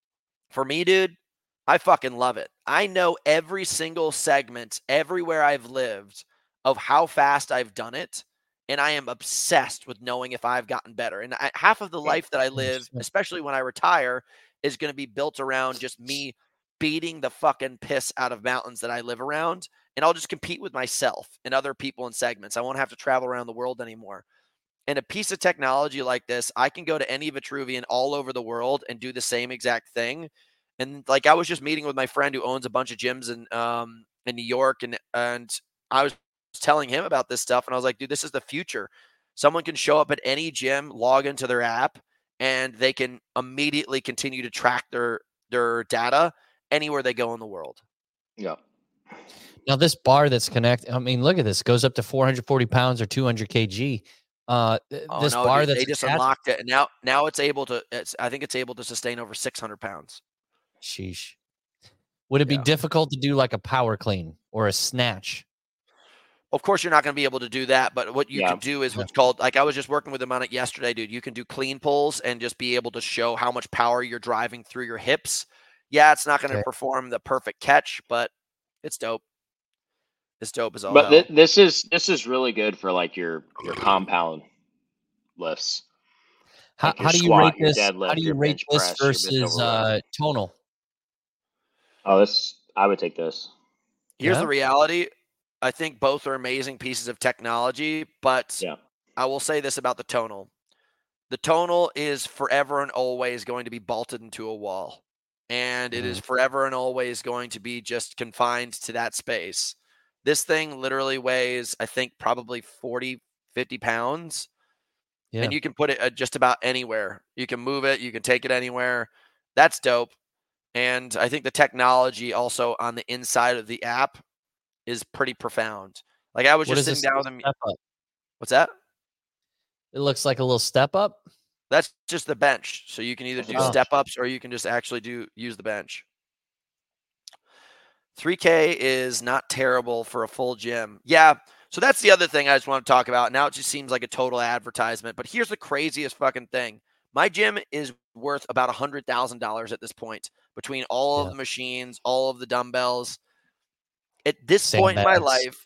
for me, dude, I fucking love it. I know every single segment, everywhere I've lived, of how fast I've done it. And I am obsessed with knowing if I've gotten better. And half of the life that I live, especially when I retire, is going to be built around just me beating the fucking piss out of mountains that I live around. And I'll just compete with myself and other people in segments. I won't have to travel around the world anymore. And a piece of technology like this, I can go to any Vitruvian all over the world and do the same exact thing. And like I was just meeting with my friend who owns a bunch of gyms in New York, and I was telling him about this stuff, and I was like, dude, this is the future. Someone can show up at any gym, log into their app, and they can immediately continue to track their data anywhere they go in the world. Yeah. Now this bar that's connected, I mean, look at this, goes up to 440 pounds or 200 kg. Bar that's they just unlocked it, and now it's able to. I think it's able to sustain over 600 pounds. Sheesh. Would it be difficult to do like a power clean or a snatch? Of course, you're not going to be able to do that, but what you can do is what's called, like I was just working with him on it yesterday, dude. You can do clean pulls and just be able to show how much power you're driving through your hips. Yeah, it's not going to perform the perfect catch, but it's dope. It's dope as all hell. But this is really good for like your compound lifts. How do you rate this? How do you rate this versus tonal? Oh, I would take this. Here's the reality. I think both are amazing pieces of technology, but I will say this about the tonal. The tonal is forever and always going to be bolted into a wall, and it is forever and always going to be just confined to that space. This thing literally weighs, I think, probably 40, 50 pounds, and you can put it just about anywhere. You can move it. You can take it anywhere. That's dope. And I think the technology also on the inside of the app is pretty profound. Like I was just sitting down with him. What's that? It looks like a little step up. That's just the bench. So you can either do step ups or you can just actually use the bench. 3K is not terrible for a full gym. Yeah. So that's the other thing I just want to talk about. Now it just seems like a total advertisement, but here's the craziest fucking thing. My gym is worth about $100,000 at this point between all of the machines, all of the dumbbells. At this point in my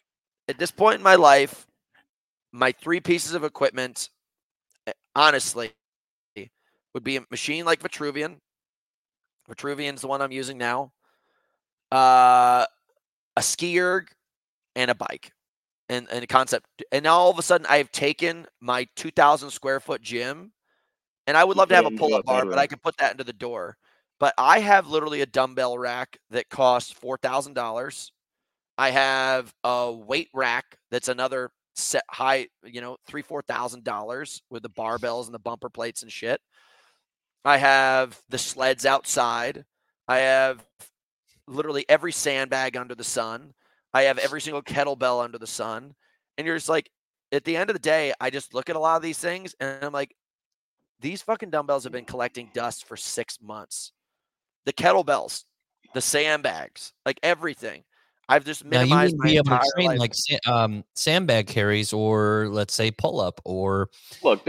life, my three pieces of equipment, honestly, would be a machine like Vitruvian. Vitruvian's the one I'm using now. A ski erg and a bike and a concept. And now all of a sudden I've taken my 2,000 square foot gym, and I would love to have a pull-up bar, but I could put that into the door. But I have literally a dumbbell rack that costs $4,000. I have a weight rack that's another set high, $3,000-$4,000 with the barbells and the bumper plates and shit. I have the sleds outside. I have literally every sandbag under the sun. I have every single kettlebell under the sun. And you're just like, at the end of the day, I just look at a lot of these things and I'm like, these fucking dumbbells have been collecting dust for 6 months. The kettlebells, the sandbags, like everything. I've just minimized my entire life. Like sandbag carries, or let's say pull up, or look.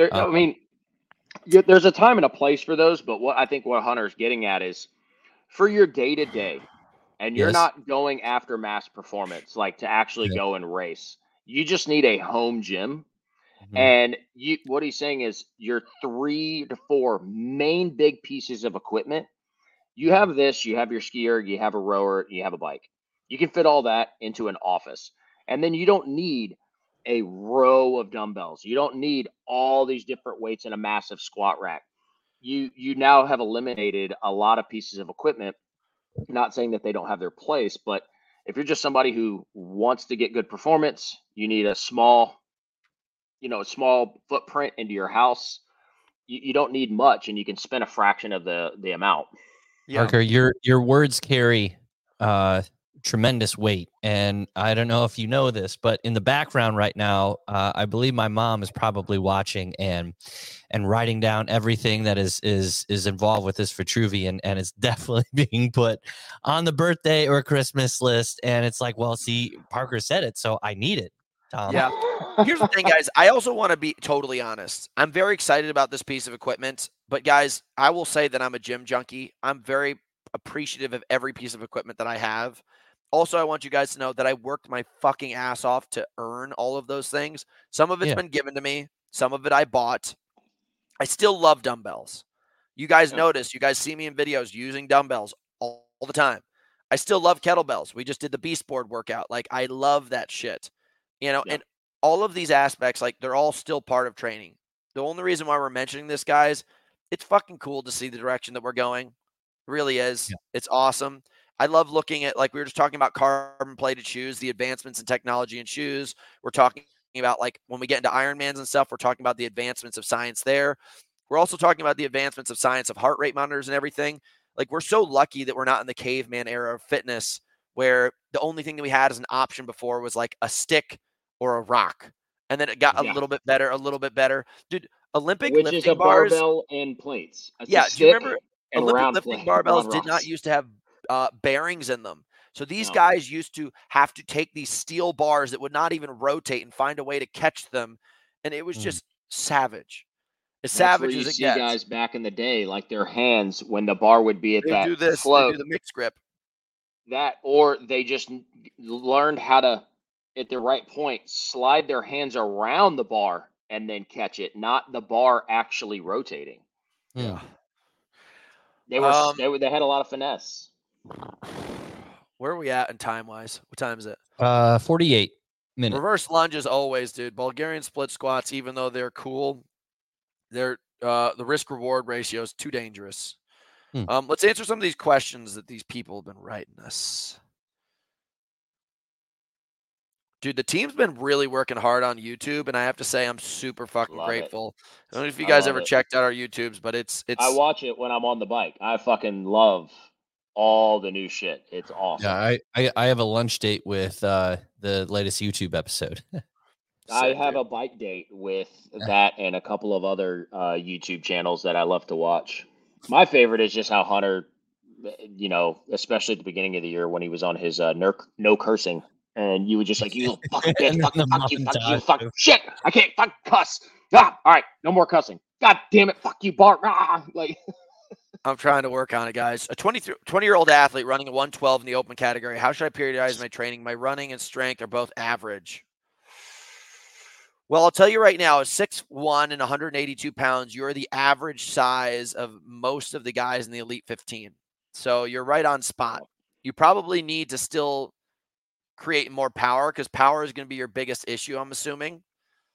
There's a time and a place for those, but what Hunter's getting at is for your day to day, and you're not going after mass performance, like to actually go and race. You just need a home gym. Mm-hmm. And what he's saying is your 3 to 4 main big pieces of equipment. You have this, you have your skier, you have a rower, you have a bike. You can fit all that into an office. And then you don't need a row of dumbbells. You don't need all these different weights in a massive squat rack. You now have eliminated a lot of pieces of equipment. Not saying that they don't have their place, but if you're just somebody who wants to get good performance, you need a small footprint into your house. You don't need much, and you can spend a fraction of the amount. Yeah. Parker, your words carry tremendous weight, and I don't know if you know this, but in the background right now, I believe my mom is probably watching and writing down everything that is involved with this Vitruvian, and it's definitely being put on the birthday or Christmas list. And it's like, well, see, Parker said it, so I need it. Tom. Yeah. Here's the thing, guys. I also want to be totally honest. I'm very excited about this piece of equipment, but guys, I will say that I'm a gym junkie. I'm very appreciative of every piece of equipment that I have. Also, I want you guys to know that I worked my fucking ass off to earn all of those things. Some of it's been given to me. Some of it I bought. I still love dumbbells. You guys notice, you guys see me in videos using dumbbells all the time. I still love kettlebells. We just did the Beast Board workout. Like, I love that shit. And all of these aspects, like, they're all still part of training. The only reason why we're mentioning this, guys, it's fucking cool to see the direction that we're going. It really is. Yeah. It's awesome. I love looking at, like, we were just talking about carbon-plated shoes, the advancements in technology in shoes. We're talking about, like, when we get into Ironmans and stuff, we're talking about the advancements of science there. We're also talking about the advancements of science of heart rate monitors and everything. Like, we're so lucky that we're not in the caveman era of fitness where the only thing that we had as an option before was, like, a stick or a rock. And then it got a little bit better. Dude, Olympic Which lifting is a bars. Barbell and plates. Do you remember Olympic lifting barbells did not used to have bearings in them. So these guys used to have to take these steel bars that would not even rotate and find a way to catch them. And it was just savage. As savage as it gets. Guys back in the day, like their hands, when the bar would be at that do this, float. They do the mixed grip. That, or they just learned how to, at the right point, slide their hands around the bar and then catch it, not the bar actually rotating. Yeah. They had a lot of finesse. Where are we at in time-wise? What time is it? 48 minutes. Reverse lunges always, dude. Bulgarian split squats, even though they're cool, they're the risk-reward ratio is too dangerous. Let's answer some of these questions that these people have been writing us. Dude, the team's been really working hard on YouTube, and I have to say I'm super fucking grateful. I don't know if you guys ever checked out our YouTubes, but it's. I watch it when I'm on the bike. I fucking love all the new shit. It's awesome. Yeah, I have a lunch date with the latest YouTube episode. I have a bike date with that and a couple of other YouTube channels that I love to watch. My favorite is just how Hunter, especially at the beginning of the year when he was on his no cursing. And you would just like, you little fucking bitch, fuck you, shit, I can't fuck cuss. All right, no more cussing. God damn it, fuck you, Bart. Like, I'm trying to work on it, guys. A 20-year-old athlete running a 112 in the open category. How should I periodize my training? My running and strength are both average. Well, I'll tell you right now, at 6'1" and 182 pounds, you're the average size of most of the guys in the Elite 15. So you're right on spot. You probably need to still create more power because power is going to be your biggest issue, I'm assuming.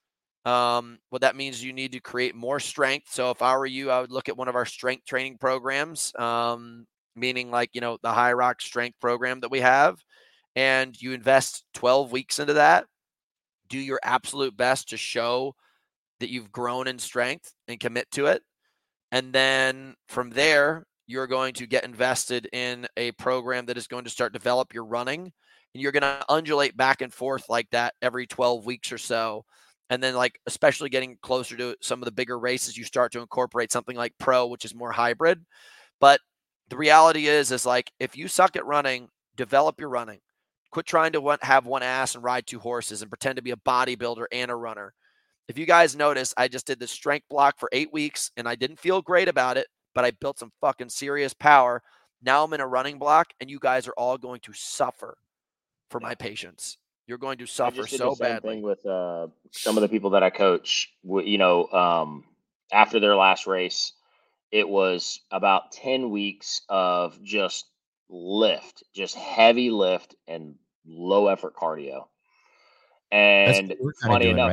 What that means, you need to create more strength. So if I were you, I would look at one of our strength training programs, meaning like, the High Rock strength program that we have, and you invest 12 weeks into that. Do your absolute best to show that you've grown in strength and commit to it. And then from there, you're going to get invested in a program that is going to start develop your running, and you're going to undulate back and forth like that every 12 weeks or so. And then, like, especially getting closer to some of the bigger races, you start to incorporate something like pro, which is more hybrid. But the reality is like, if you suck at running, develop your running. Quit trying to have one ass and ride two horses and pretend to be a bodybuilder and a runner. If you guys notice, I just did the strength block for 8 weeks and I didn't feel great about it, but I built some fucking serious power. Now I'm in a running block, and you guys are all going to suffer for my patience. You're going to suffer so badly. Thing with some of the people that I coach. After their last race, it was about 10 weeks of just heavy lift and low effort cardio. And funny enough,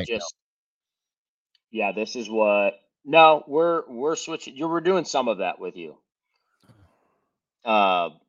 this is what. No, we're switching. We're doing some of that with you. But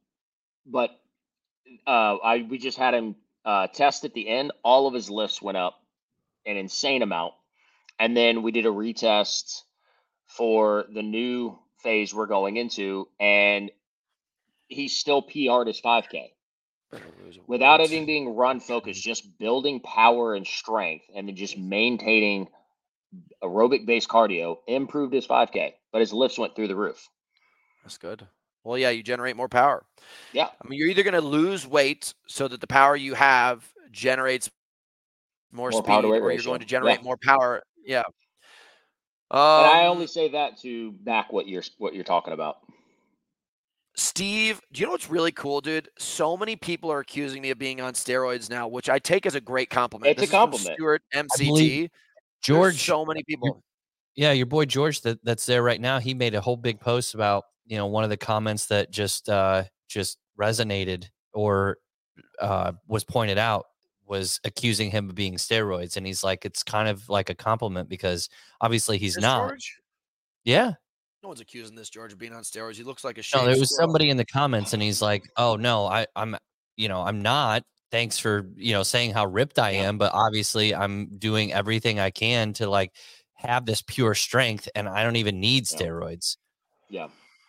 we just had him test at the end. All of his lifts went up an insane amount, and then we did a retest for the new phase we're going into, and he still PR'd his 5K without it being run focused, just building power and strength, and then just maintaining aerobic based cardio. Improved his 5K, but his lifts went through the roof. That's good. Well, yeah, you generate more power. Yeah. I mean, you're either going to lose weight so that the power you have generates more speed, or you're going to generate more power. Yeah. And I only say that to back what you're talking about. Steve, do you know what's really cool, dude? So many people are accusing me of being on steroids now, which I take as a great compliment. It's a compliment. Stuart MCT. George, there's so many people. Your boy George that's there right now. He made a whole big post about, one of the comments that just resonated or was pointed out was accusing him of being steroids, and he's like, it's kind of like a compliment because obviously he's not. George? Yeah. No one's accusing this George of being on steroids. He looks like a shit. No, there was somebody in the comments, and he's like, "Oh no, I'm not. Thanks for saying how ripped I am, but obviously I'm doing everything I can to like have this pure strength, and I don't even need steroids." Yeah.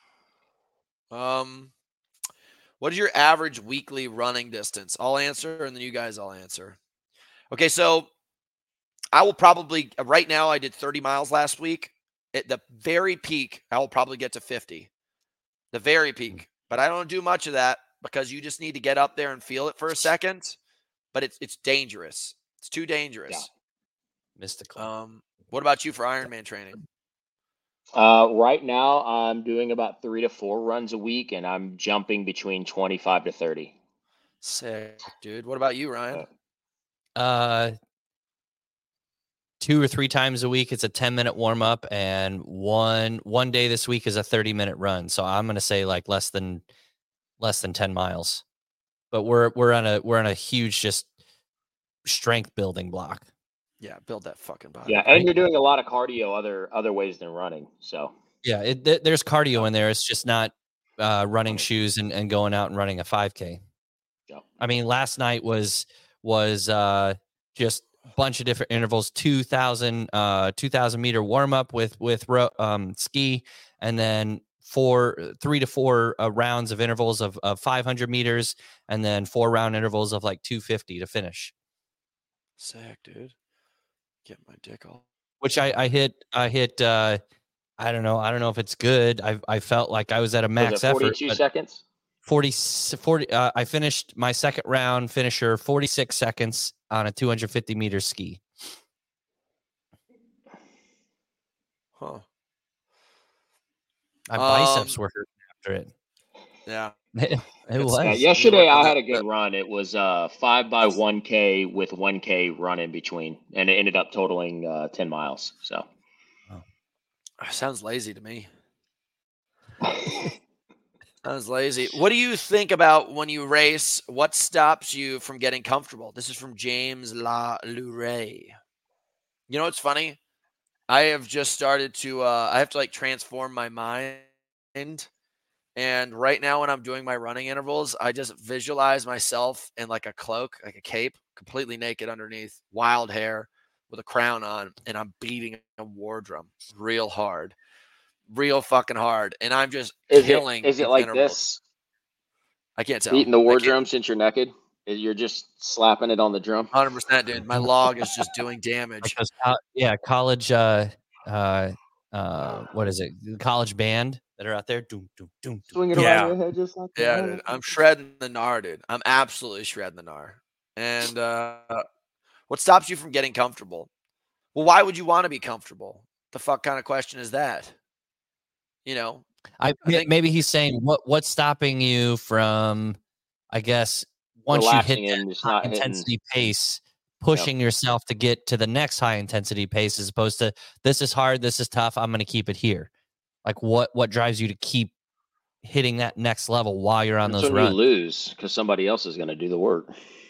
What is your average weekly running distance? I'll answer, and then you guys all answer. Okay, so I will probably right now. I did 30 miles last week. At the very peak, I will probably get to 50. The very peak. But I don't do much of that because you just need to get up there and feel it for a second. But it's dangerous. It's too dangerous. Yeah. Mystical. What about you for Ironman training? Right now, I'm doing about 3 to 4 runs a week, and I'm jumping between 25 to 30. Sick, dude. What about you, Ryan? 2 or 3 times a week, it's a 10-minute warm up, and one day this week is a 30-minute run. So I'm going to say like less than 10 miles. But we're on a huge just strength building block. Yeah, build that fucking body. Yeah, and you're doing a lot of cardio other ways than running. So yeah, there's cardio in there. It's just not running shoes and going out and running a 5K. Yeah. I mean, last night was just bunch of different intervals, 2,000 meter warm up with ski, and then 3 to 4 rounds of intervals of 500 meters, and then 4 round intervals of like 250 to finish. Sick, dude. Get my dick off. Which I hit. I don't know if it's good. I felt like I was at a max effort. 42 seconds. 40. I finished my second round finisher 46 seconds on a 250 meter ski. Huh. My biceps were hurting after it. Yeah. It was. Yeah, yesterday I had a good run. It was 5 by 1K with 1K run in between, and it ended up totaling 10 miles. So sounds lazy to me. Sounds lazy. What do you think about when you race? What stops you from getting comfortable? This is from James LaLouray. You know what's funny? I have just started to I have to like transform my mind. And right now when I'm doing my running intervals, I just visualize myself in like a cloak, like a cape, completely naked underneath, wild hair with a crown on, and I'm beating a war drum real hard. Real fucking hard. And I'm just killing Is it like intervals. this? I can't tell. Beating the war drum since you're naked? You're just slapping it on the drum? 100%, dude. My log is just doing damage. Like college what is it? The college band that are out there. Doom, doom, doom, swing it around your head just like that. Yeah, dude. I'm shredding the gnar, dude. I'm absolutely shredding the gnar. And what stops you from getting comfortable? Well, why would you want to be comfortable? The fuck kind of question is that? You know, I think maybe he's saying what's stopping you from, I guess, once you hit that high intensity pace, pushing yourself to get to the next high intensity pace, as opposed to this is hard, this is tough, I'm going to keep it here. Like what drives you to keep hitting that next level while you're on those runs? You lose because somebody else is going to do the work.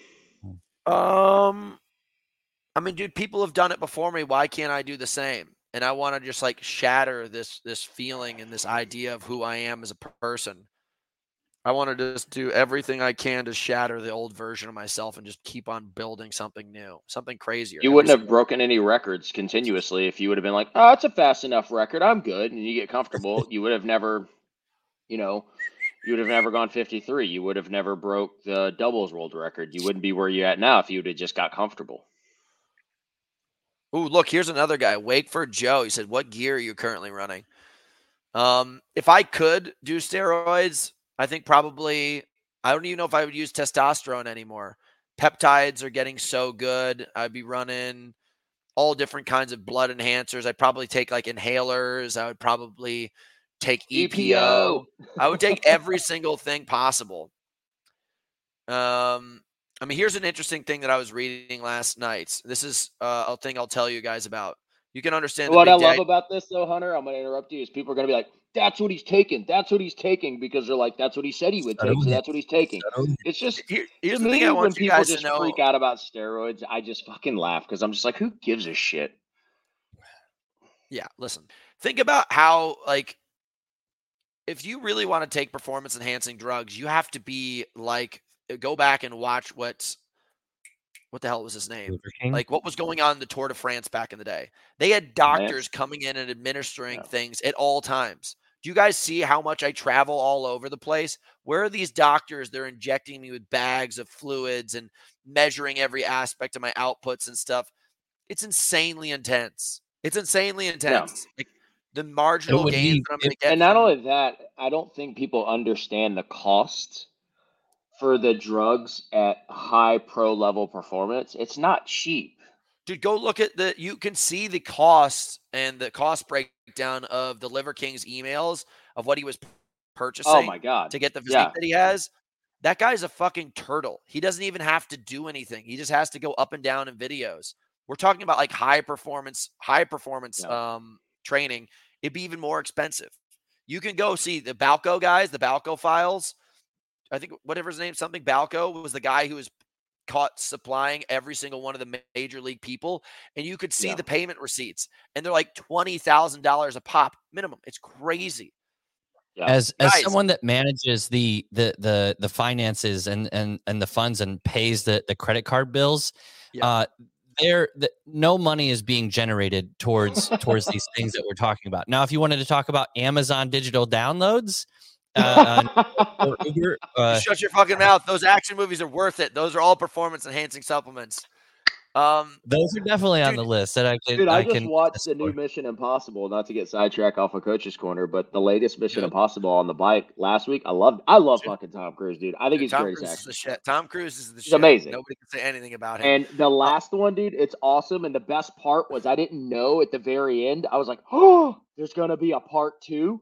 I mean, dude, people have done it before me. Why can't I do the same? And I want to just like shatter this feeling and this idea of who I am as a person. I want to just do everything I can to shatter the old version of myself and just keep on building something new, something crazier. You wouldn't have broken any records continuously if you would have been like, oh, it's a fast enough record, I'm good, and you get comfortable. You would have never, you would have never gone 53. You would have never broke the doubles world record. You wouldn't be where you're at now if you would have just got comfortable. Ooh, look, here's another guy, Wakeford Joe. He said, what gear are you currently running? If I could do steroids, I think probably, I don't even know if I would use testosterone anymore. Peptides are getting so good. I'd be running all different kinds of blood enhancers. I'd probably take like inhalers. I would probably take EPO. I would take every single thing possible. I mean, here's an interesting thing that I was reading last night. This is a thing I'll tell you guys about. You can understand. What I love about this, though, Hunter, I'm going to interrupt you, is people are going to be like, that's what he's taking. That's what he's taking, because they're like, that's what he said he would take, so that's what he's taking. It's just, here's the thing I want you guys to know. When people just freak out about steroids, I just fucking laugh, because I'm just like, who gives a shit? Yeah, listen. Think about how, like, if you really want to take performance-enhancing drugs, you have to be like, go back and watch what the hell was his name? Like what was going on in the Tour de France back in the day? They had doctors coming in and administering things at all times. Do you guys see how much I travel all over the place? Where are these doctors? They're injecting me with bags of fluids and measuring every aspect of my outputs and stuff. It's insanely intense. It's insanely intense. Like the marginal gains that I'm going to get. And not only that, I don't think people understand the cost for the drugs at high pro level performance. It's not cheap. Dude, go look at you can see the costs and the cost breakdown of the Liver King's emails of what he was purchasing. Oh my God. To get the physique that he has. That guy's a fucking turtle. He doesn't even have to do anything. He just has to go up and down in videos. We're talking about like high performance training. It'd be even more expensive. You can go see the Balco guys, the Balco files. I think whatever his name, something Balco was the guy who was caught supplying every single one of the major league people. And you could see the payment receipts and they're like $20,000 a pop minimum. It's crazy. Yeah. As someone that manages the finances and the funds and pays the credit card bills, no money is being generated towards these things that we're talking about. Now, if you wanted to talk about Amazon digital downloads, or Uber, shut your fucking mouth. Those action movies are worth it. Those are all performance enhancing supplements. Those are definitely on the list that I can. Dude, I just watched the new Mission Impossible. Not to get sidetracked off of Coach's Corner, but the latest Mission Impossible on the bike last week. I love fucking Tom Cruise, dude. I think he's great. Tom Cruise is the shit. He's amazing. Nobody can say anything about him. And the last one, dude, it's awesome. And the best part was I didn't know at the very end. I was like, oh, there's gonna be a part 2.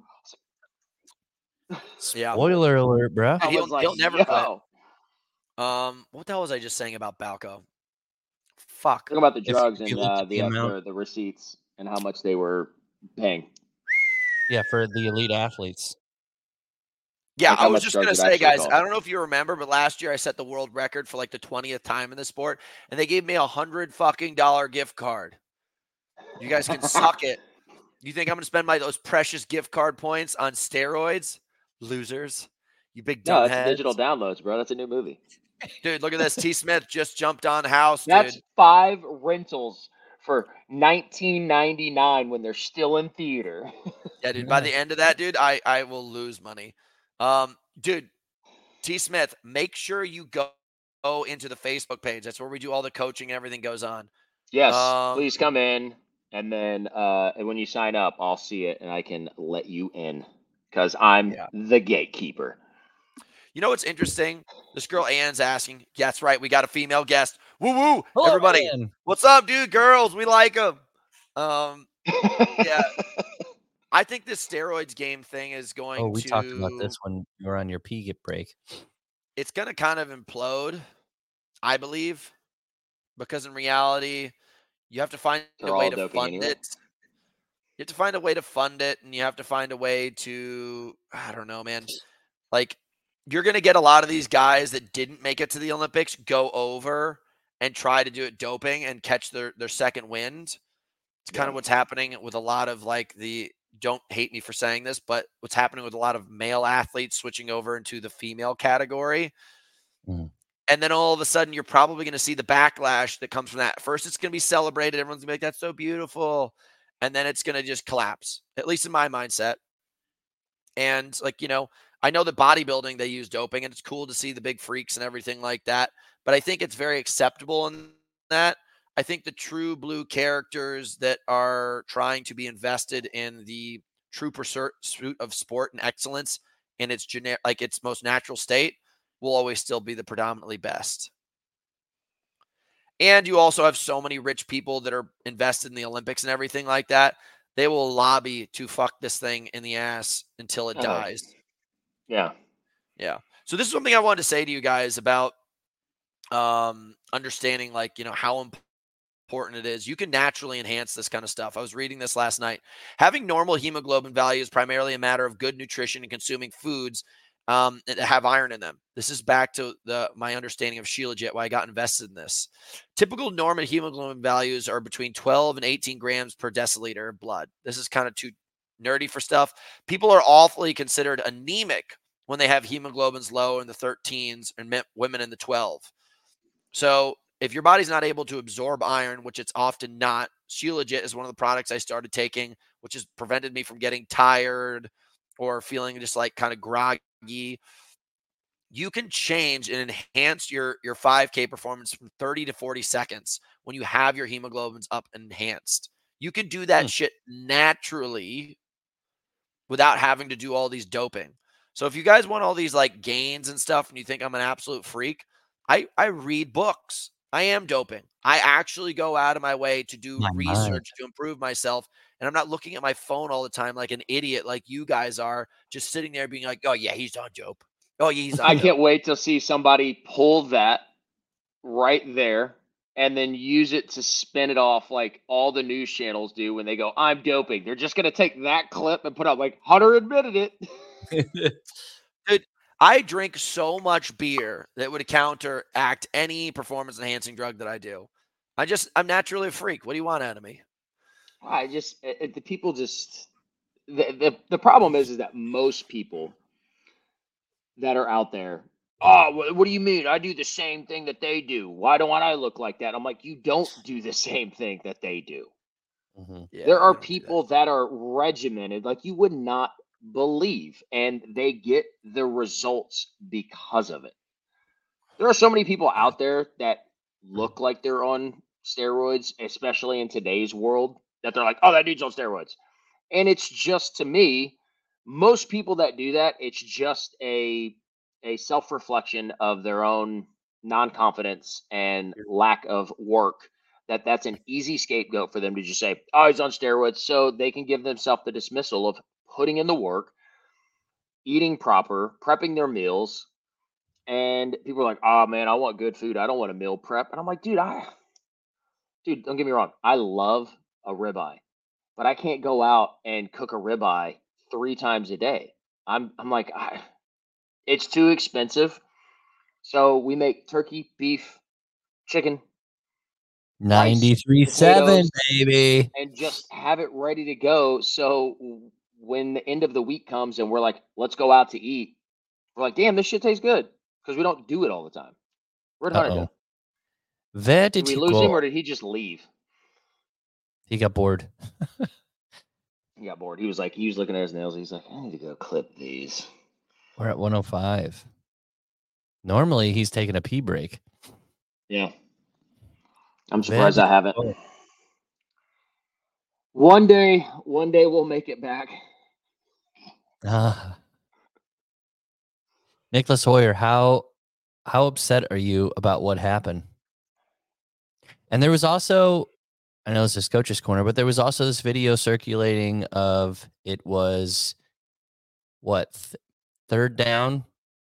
Spoiler alert, bro. He'll never quit. What the hell was I just saying about Balco? Fuck. Talking about the drugs and the receipts and how much they were paying. Yeah, for the elite athletes. Yeah, I was just going to say, guys, I don't know if you remember, but last year I set the world record for like the 20th time in the sport, and they gave me $100 gift card. You guys can suck it. You think I'm going to spend those precious gift card points on steroids? Losers. You big No, dumbheads. that's digital downloads, bro. That's a new movie. Dude, look at this. T. Smith just jumped on House, That's dude. 5 rentals for $19.99 when they're still in theater. Yeah, dude. By the end of that, dude, I will lose money. Dude, T. Smith, make sure you go into the Facebook page. That's where we do all the coaching and everything goes on. Yes, please come in, and then when you sign up, I'll see it and I can let you in because I'm the gatekeeper. You know what's interesting? This girl Ann's asking. Yeah, that's right. We got a female guest. Woo woo! Hello, Everybody, Ann. What's up, dude? Girls, we like them. Yeah. I think this steroids game thing is going to. We talked about this when you were on your pee break. It's going to kind of implode, I believe, because in reality, you have to find a way to fund it. You have to find a way to fund it, and you have to find a way to, I don't know, man. Like, you're going to get a lot of these guys that didn't make it to the Olympics go over and try to do it doping and catch their second wind. It's kind of what's happening with a lot of like don't hate me for saying this, but what's happening with a lot of male athletes switching over into the female category. Mm. And then all of a sudden, you're probably going to see the backlash that comes from that. First, it's going to be celebrated. Everyone's going to be like, that's so beautiful. And then it's going to just collapse, at least in my mindset. And like, I know that bodybuilding, they use doping, and it's cool to see the big freaks and everything like that. But I think it's very acceptable in that. I think the true blue characters that are trying to be invested in the true pursuit of sport and excellence in its its most natural state will always still be the predominantly best. And you also have so many rich people that are invested in the Olympics and everything like that. They will lobby to fuck this thing in the ass until it dies. Yeah. Yeah. So this is something I wanted to say to you guys about understanding how important it is. You can naturally enhance this kind of stuff. I was reading this last night. Having normal hemoglobin value is primarily a matter of good nutrition and consuming foods that have iron in them. This is back to my understanding of Shilajit, why I got invested in this. Typical normal hemoglobin values are between 12 and 18 grams per deciliter of blood. This is kind of too nerdy for stuff. People are awfully considered anemic when they have hemoglobins low in the 13s and women in the 12. So if your body's not able to absorb iron, which it's often not, Shilajit is one of the products I started taking, which has prevented me from getting tired or feeling just like kind of groggy. You can change and enhance your 5K performance from 30 to 40 seconds when you have your hemoglobins up and enhanced. You can do that shit naturally without having to do all these doping. So if you guys want all these like gains and stuff and you think I'm an absolute freak, I read books. I am doping. I actually go out of my way to do research to improve myself. And I'm not looking at my phone all the time like an idiot like you guys are, just sitting there being like, oh, yeah, he's on dope. Oh, yeah, he's on I dope. can't wait to see somebody pull that right there and then use it to spin it off like all the news channels do when they go, I'm doping. They're just going to take that clip and put out like, Hunter admitted it. Dude, I drink so much beer that would counteract any performance enhancing drug that I do. I'm naturally a freak. What do you want out of me? The people just, the problem is that most people that are out there, oh, what do you mean? I do the same thing that they do. Why don't I look like that? I'm like, you don't do the same thing that they do. Mm-hmm. Yeah, there are people that are regimented like you would not believe, and they get the results because of it. There are so many people out there that look like they're on steroids, especially in today's world, that they're like, oh, that dude's on steroids. And it's just, to me, most people that do that, it's just a self-reflection of their own non-confidence and lack of work. That's an easy scapegoat for them to just say, oh, he's on steroids, so they can give themselves the dismissal of putting in the work, eating proper, prepping their meals. And people are like, oh, man, I want good food. I don't want a meal prep. And I'm like, dude, don't get me wrong. I love a ribeye, but I can't go out and cook a ribeye 3 times a day. I'm like, it's too expensive. So we make turkey, beef, chicken, 93.7, baby. And just have it ready to go. So when the end of the week comes and we're like, let's go out to eat, we're like, damn, this shit tastes good because we don't do it all the time. Where'd Hunter go? Where did we lose him or did he just leave? He got bored. He got bored. He was looking at his nails. He's like, I need to go clip these. We're at 105. Normally he's taking a pee break. Yeah. I'm surprised I haven't. One day we'll make it back. Nicholas Hoyer, how upset are you about what happened? And there was also, I know this is Coach's Corner, but there was also this video circulating of it was third down.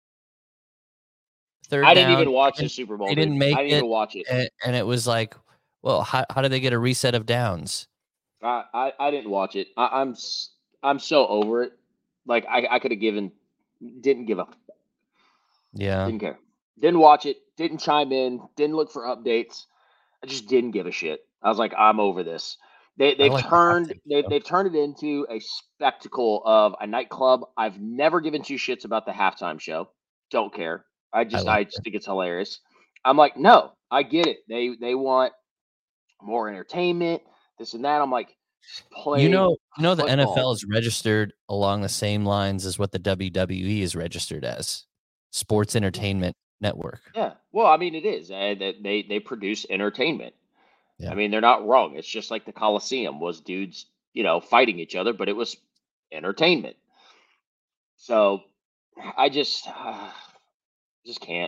I didn't even watch the Super Bowl. They didn't make it. I didn't even watch it. And it was like, well, how did they get a reset of downs? I didn't watch it. I'm so over it. Like I could have didn't give up. Yeah. Didn't care. Didn't watch it. Didn't chime in. Didn't look for updates. I just didn't give a shit. I was like, I'm over this. They've turned it into a spectacle of a nightclub. I've never given two shits about the halftime show. Don't care. I just think it's hilarious. I'm like, no, I get it. They want more entertainment, this and that. I'm like, just play. You know the football. NFL is registered along the same lines as what the WWE is registered as, Sports Entertainment Network. Yeah, well, I mean, it is. They produce entertainment. Yeah. I mean, they're not wrong. It's just like the Coliseum was dudes, fighting each other, but it was entertainment. So I just can't.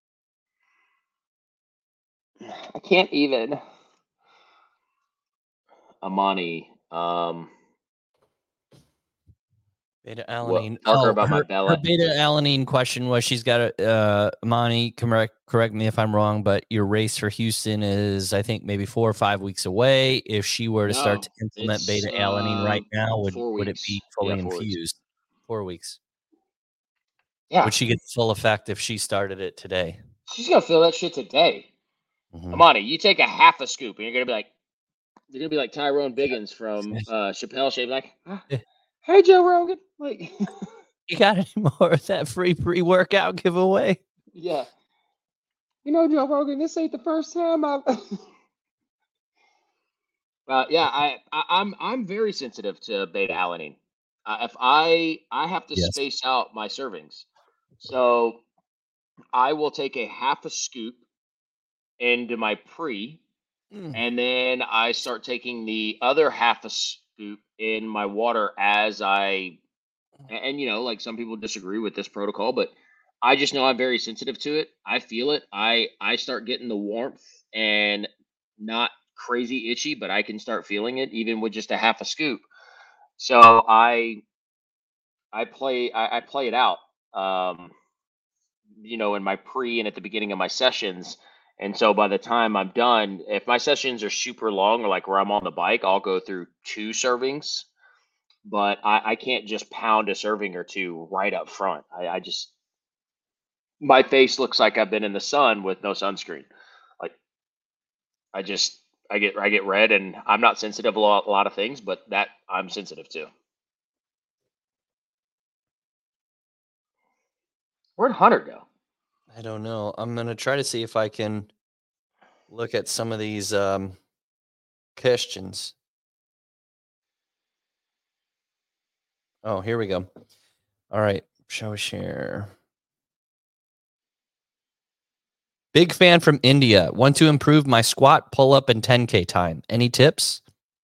I can't even. Amani. Beta-alanine. About my belly. Her beta-alanine question was, she's got Amani, correct me if I'm wrong, but your race for Houston is, I think, maybe 4 or 5 weeks away. If she were to start to implement beta-alanine right now, would it be fully infused? 4 weeks. Yeah. Would she get the full effect if she started it today? She's gonna feel that shit today. Mm-hmm. Amani, you take a half a scoop and you're gonna be like Tyrone Biggins from Chappelle Show, like, hey Joe Rogan, like, you got any more of that free pre-workout giveaway? Yeah, Joe Rogan, this ain't the first time I've. I'm very sensitive to beta-alanine. If I have to space out my servings, so I will take a half a scoop into my pre. And then I start taking the other half a scoop in my water and like some people disagree with this protocol, but I just know I'm very sensitive to it. I feel it. I start getting the warmth and not crazy itchy, but I can start feeling it even with just a half a scoop. So I play it out, in my pre and at the beginning of my sessions. And so by the time I'm done, if my sessions are super long or like where I'm on the bike, I'll go through 2 servings, but I can't just pound a serving or 2 right up front. My face looks like I've been in the sun with no sunscreen. Like I get red, and I'm not sensitive to a lot of things, but that I'm sensitive to. Where'd Hunter go? I don't know. I'm going to try to see if I can look at some of these questions. Oh, here we go. All right. Show share. Big fan from India. Want to improve my squat, pull-up, and 10K time. Any tips?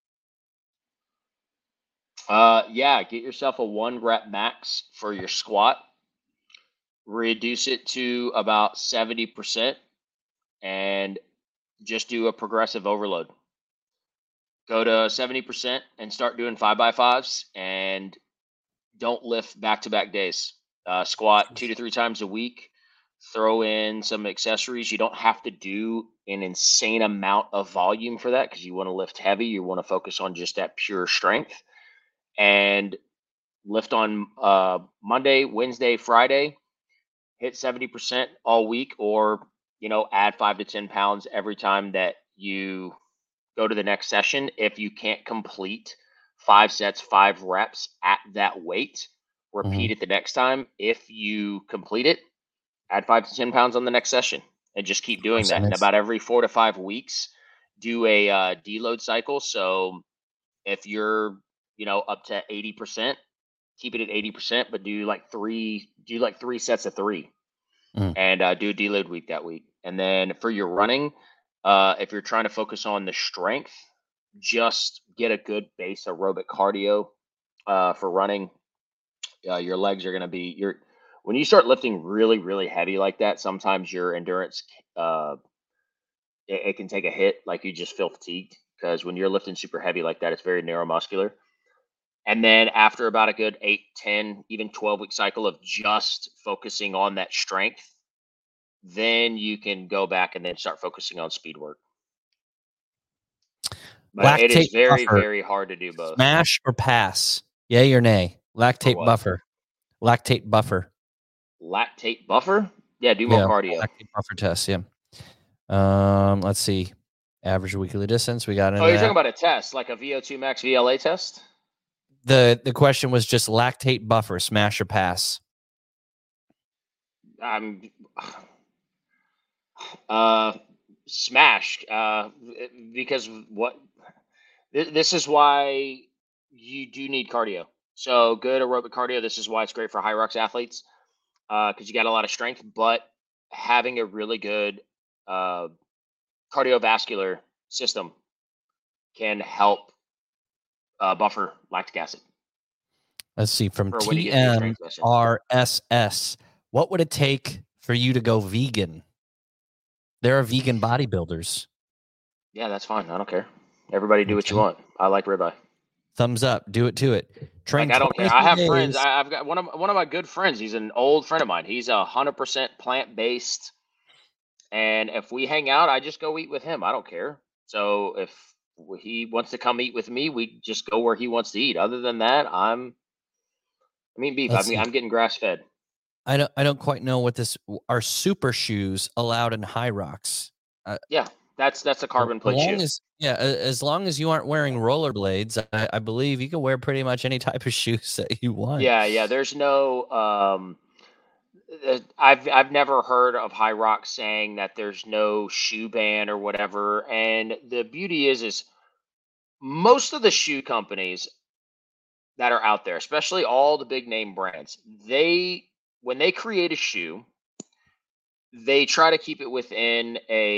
Get yourself a 1 rep max for your squat. Reduce it to about 70% and just do a progressive overload. Go to 70% and start doing 5x5s and don't lift back-to-back days. Squat 2 to 3 times a week. Throw in some accessories. You don't have to do an insane amount of volume for that because you want to lift heavy. You want to focus on just that pure strength. And lift on Monday, Wednesday, Friday. Hit 70% all week, or add 5 to 10 pounds every time that you go to the next session. If you can't complete 5 sets, 5 reps at that weight, repeat it the next time. If you complete it, add 5 to 10 pounds on the next session and just keep doing that. And about every 4 to 5 weeks, do a deload cycle. So if you're, up to 80%, keep it at 80%, but do like 3 sets of 3 and do a deload week that week. And then for your running, if you're trying to focus on the strength, just get a good base aerobic cardio for running. Your legs are going to be when you start lifting really, really heavy like that, sometimes your endurance, it can take a hit. Like you just feel fatigued because when you're lifting super heavy like that, it's very neuromuscular. And then after about a good 8, 10, even 12-week cycle of just focusing on that strength, then you can go back and then start focusing on speed work. But it is very, very hard to do both. Smash or pass? Yay or nay? Lactate buffer. Lactate buffer. Lactate buffer? Yeah, do more cardio. Lactate buffer test, yeah. Let's see. Average weekly distance. We got you're talking about a test, like a VO2 max VLA test? The question was just lactate buffer, smash or pass. Smash. Because this is why you do need cardio. So good aerobic cardio. This is why it's great for Hyrox athletes because you got a lot of strength, but having a really good cardiovascular system can help buffer lactic acid. Let's see, from TMRSS, what would it take for you to go vegan? There are vegan bodybuilders. Yeah, that's fine. I don't care. Everybody do what you want. I like ribeye. Thumbs up. Do it to it. I don't care. I have friends. I've got one of my good friends. He's an old friend of mine. He's 100% plant-based. And if we hang out, I just go eat with him. I don't care. So if he wants to come eat with me, we just go where he wants to eat. Other than that, I'm beef. I'm getting grass-fed. I don't quite know what this are. Super shoes allowed in Hyrox? Yeah, that's a carbon plate shoe. As long as you aren't wearing rollerblades, I believe you can wear pretty much any type of shoes that you want. Yeah. There's no. I've never heard of Hyrox saying that there's no shoe ban or whatever. And the beauty is most of the shoe companies that are out there, especially all the big name brands, when they create a shoe, they try to keep it within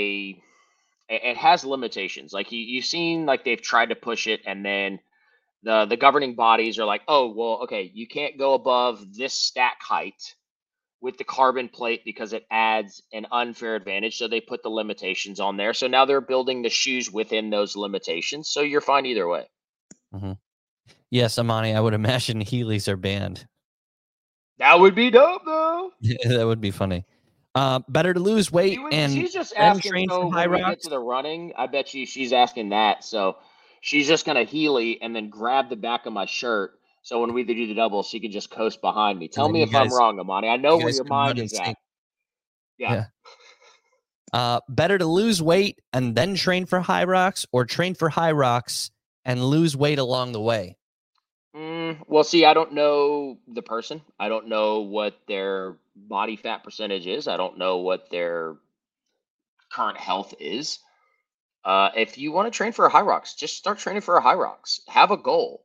it has limitations. Like you've seen, like they've tried to push it, and then the governing bodies are like, oh, well, okay, you can't go above this stack height with the carbon plate because it adds an unfair advantage. So they put the limitations on there. So now they're building the shoes within those limitations. So you're fine either way. Mm-hmm. Yes, Amani, I would imagine Heelys are banned. That would be dope, though. That would be funny. Better to lose weight she's just asking. So when we get to the running, I bet you she's asking that. So she's just gonna Heely and then grab the back of my shirt. So when we do the double, she can just coast behind me. Tell me if I'm wrong, Amani. I know where your mind is at. Yeah. Better to lose weight and then train for Hyrox, or train for Hyrox and lose weight along the way? Well, see, I don't know the person. I don't know what their body fat percentage is. I don't know what their current health is. If you want to train for a Hyrox, just start training for a Hyrox. Have a goal.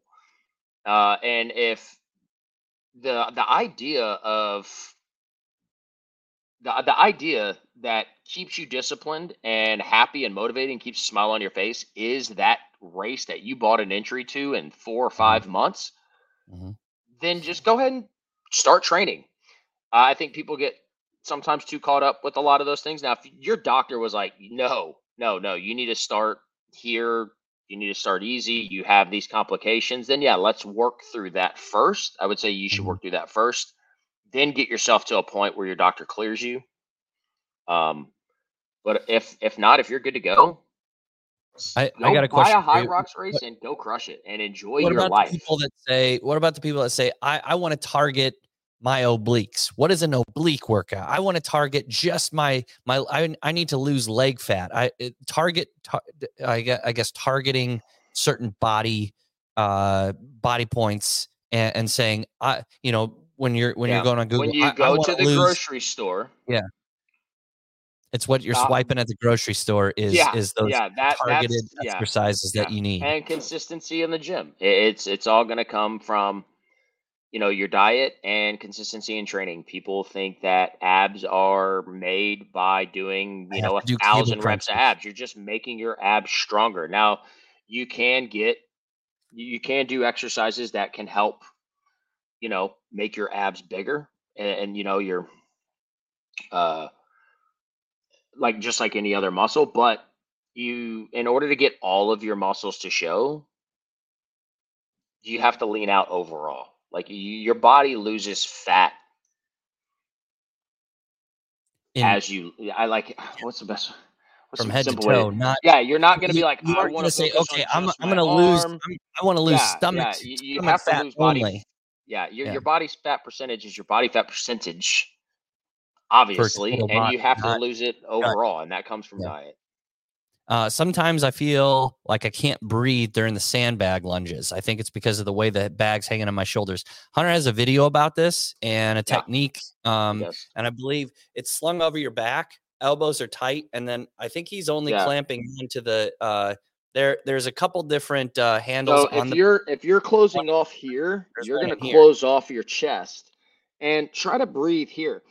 And if the idea that keeps you disciplined and happy and motivating, keeps a smile on your face, is that race that you bought an entry to in 4 or 5 months, then just go ahead and start training. I think people get sometimes too caught up with a lot of those things. Now, if your doctor was like, no, you need to start here, you need to start easy, you have these complications, then yeah, let's work through that first. I would say you should work through that first, then get yourself to a point where your doctor clears you. But if not, if you're good to go, I got a question. Buy a Hyrox race and go crush it and enjoy your life. What about the people that say, I want to target my obliques. What is an oblique workout? I want to target just I need to lose leg fat. I guess targeting certain body points and saying, when you're going on Google, when you go to the grocery store, it's what you're swiping at the grocery store is those targeted exercises that you need, and consistency in the gym. It's all going to come from, your diet and consistency in training. People think that abs are made by doing, 1,000 reps of abs. You're just making your abs stronger. Now, you can do exercises that can help, make your abs bigger and your just like any other muscle, but in order to get all of your muscles to show, you have to lean out overall. Like your body loses fat what's the best? What's from head to toe? You're not going to be like, I want to say, okay, I'm going to lose. I want to lose stomach. You have to lose body. Only. Your body's fat percentage is your body fat percentage, obviously, and you have to lose it overall, and that comes from diet. Sometimes I feel like I can't breathe during the sandbag lunges. I think it's because of the way the bag's hanging on my shoulders. Hunter has a video about this and a technique. And I believe it's slung over your back. Elbows are tight. And then I think he's only clamping into the, there's a couple different handles. So if you're closing off here, you're going to close off your chest and try to breathe here.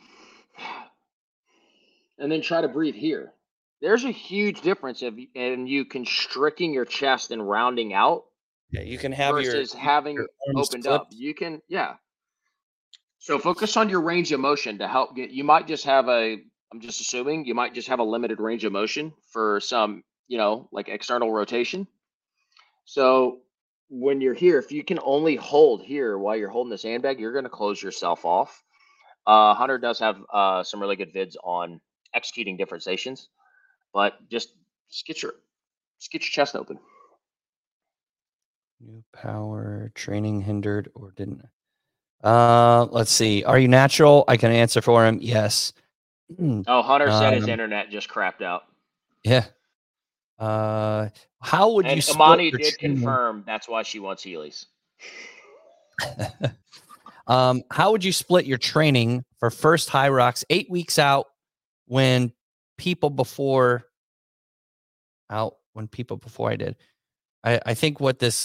And then try to breathe here. There's a huge difference in you constricting your chest and rounding out. Yeah, you can have versus having your opened flipped. Up. You can, So focus on your range of motion to help get. You might just have I'm just assuming you might just have a limited range of motion for some, like external rotation. So when you're here, if you can only hold here while you're holding the sandbag, you're going to close yourself off. Hunter does have some really good vids on executing different stations. But just get your chest open. New power training hindered or didn't? Let's see. Are you natural? I can answer for him. Yes. Oh, Hunter said his internet just crapped out. Yeah. How would you? Amani did confirm that's why she wants Heelys. How would you split your training for first Hyrox 8 weeks out when people before I did? I think what this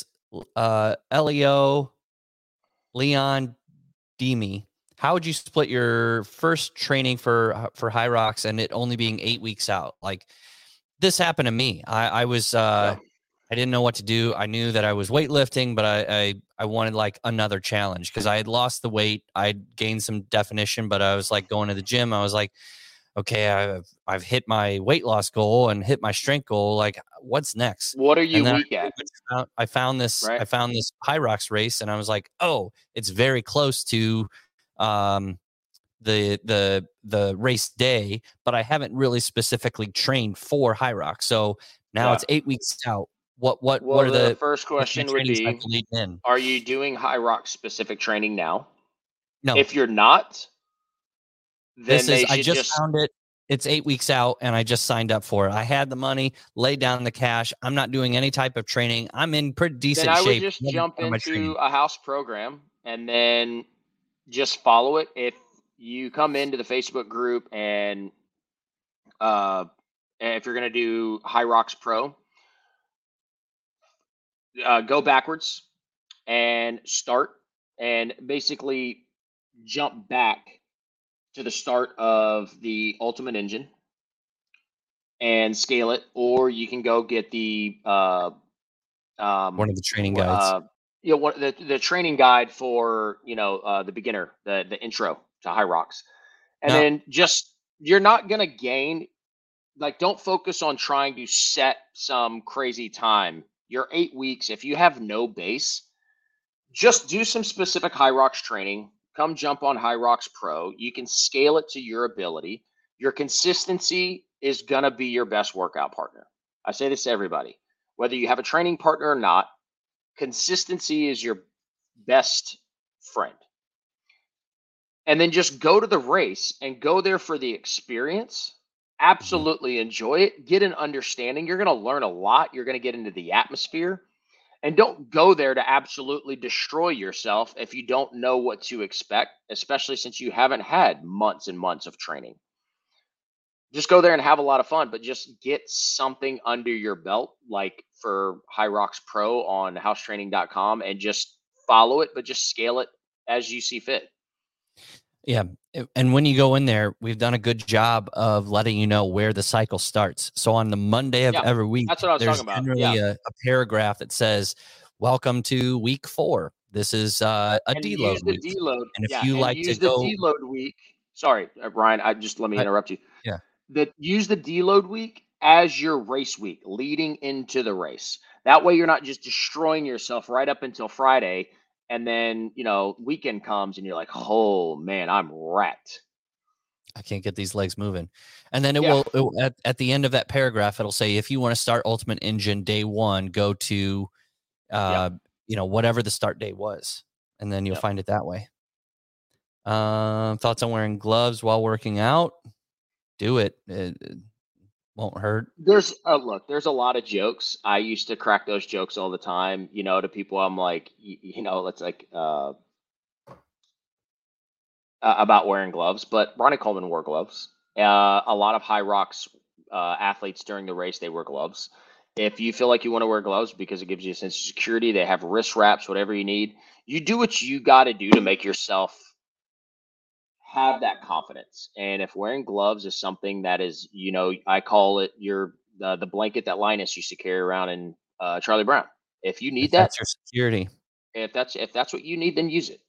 Leon Demi, how would you split your first training for Hyrox and it only being 8 weeks out? Like this happened to me. I was I didn't know what to do. I knew that I was weightlifting, but I wanted like another challenge because I had lost the weight. I'd gained some definition, but I was like going to the gym. I was like, okay, I've hit my weight loss goal and hit my strength goal. Like, what's next? What are you weak at? I found this. Right. I found this Hyrox race, and I was like, oh, it's very close to the race day, but I haven't really specifically trained for Hyrox. So now it's 8 weeks out. What are the first question would be? Are you doing Hyrox specific training now? No. If you're not. I just found it. It's 8 weeks out, and I just signed up for it. I had the money, laid down the cash. I'm not doing any type of training. I'm in pretty decent shape. Then I would just jump into a house program and then just follow it. If you come into the Facebook group and if you're going to do Hyrox Pro, go backwards and start and basically jump back to the start of the Ultimate Engine and scale it, or you can go get the one of the training guides. The training guide for the beginner, the intro to Hyrox, and then you're not gonna gain. Like, don't focus on trying to set some crazy time. You're 8 weeks. If you have no base, just do some specific Hyrox training. Come jump on Hyrox Pro. You can scale it to your ability. Your consistency is going to be your best workout partner. I say this to everybody. Whether you have a training partner or not, consistency is your best friend. and then just go to the race and go there for the experience. Absolutely enjoy it. Get an understanding. You're going to learn a lot. You're going to get into the atmosphere. And don't go there to absolutely destroy yourself if you don't know what to expect, especially since you haven't had months and months of training. Just go there and have a lot of fun, but just get something under your belt, like for Hyrox Pro on housetraining.com, and just follow it, but just scale it as you see fit. Yeah. And when you go in there, we've done a good job of letting you know where the cycle starts. So on the Monday of every week, that's what I was there's talking about. generally a paragraph that says, welcome to week 4. This is a deload week. Deload. And if you like to go deload week, sorry, Brian, let me interrupt you. Yeah. Use the deload week as your race week leading into the race. That way you're not just destroying yourself right up until Friday. And then, weekend comes and you're like, oh man, I'm wrecked. I can't get these legs moving. And then it will at the end of that paragraph, it'll say, if you want to start Ultimate Engine day 1, go to, whatever the start date was. And then you'll find it that way. Thoughts on wearing gloves while working out? Do it. It won't hurt. There's a lot of jokes. I used to crack those jokes all the time, to people. I'm like, it's like, about wearing gloves, but Ronnie Coleman wore gloves. A lot of Hyrox athletes during the race, they wear gloves. If you feel like you want to wear gloves because it gives you a sense of security, they have wrist wraps, whatever you need. You do what you got to do to make yourself have that confidence. And if wearing gloves is something that is, I call it the blanket that Linus used to carry around in Charlie Brown. If you need that's your security. If that's what you need, then use it.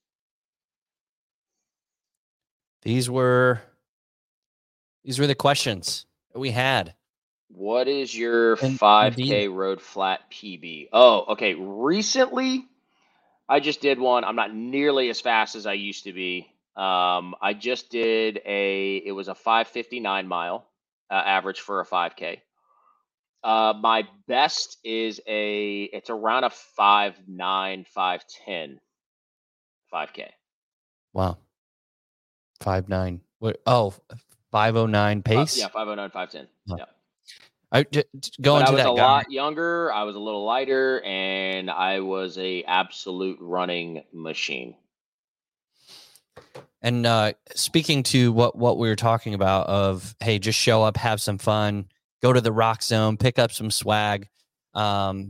These were the questions that we had. What is your 5K road flat PB? Oh, okay. Recently, I just did one. I'm not nearly as fast as I used to be. I just did it was a 5:59 mile average for a 5K. My best is it's around a 5:9, 5:10 5K. Wow. 5:09. What? Oh, 5:09 pace? 5:09, 5:10. Huh. Yeah. I was a lot younger. I was a little lighter, and I was a absolute running machine. And speaking to what we were talking about of, hey, just show up, have some fun, go to the Rock Zone, pick up some swag. And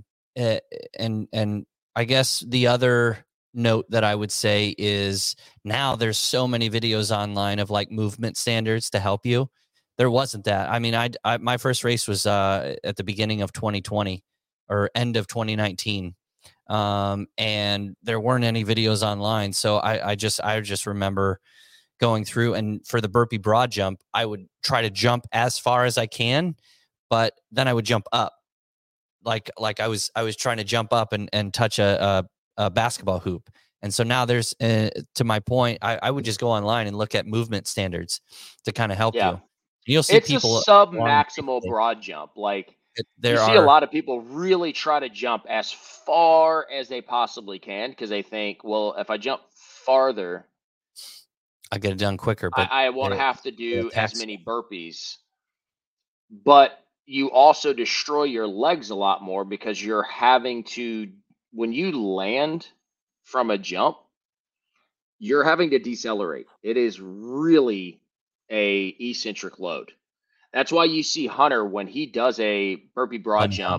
I guess the other note that I would say is now there's so many videos online of like movement standards to help you. There wasn't that. I mean, my first race was at the beginning of 2020 or end of 2019. And there weren't any videos online. So I just remember going through, and for the burpee broad jump, I would try to jump as far as I can, but then I would jump up. Like I was trying to jump up and touch a basketball hoop. And so now there's, to my point, I would just go online and look at movement standards to kind of help you. You'll see people a sub-maximal broad jump. Like you see a lot of people really try to jump as far as they possibly can because they think, well, if I jump farther, I get it done quicker. But I won't have to do as many burpees. But you also destroy your legs a lot more because you're having to, when you land from a jump, you're having to decelerate. It is really a eccentric load. That's why you see Hunter when he does a burpee broad jump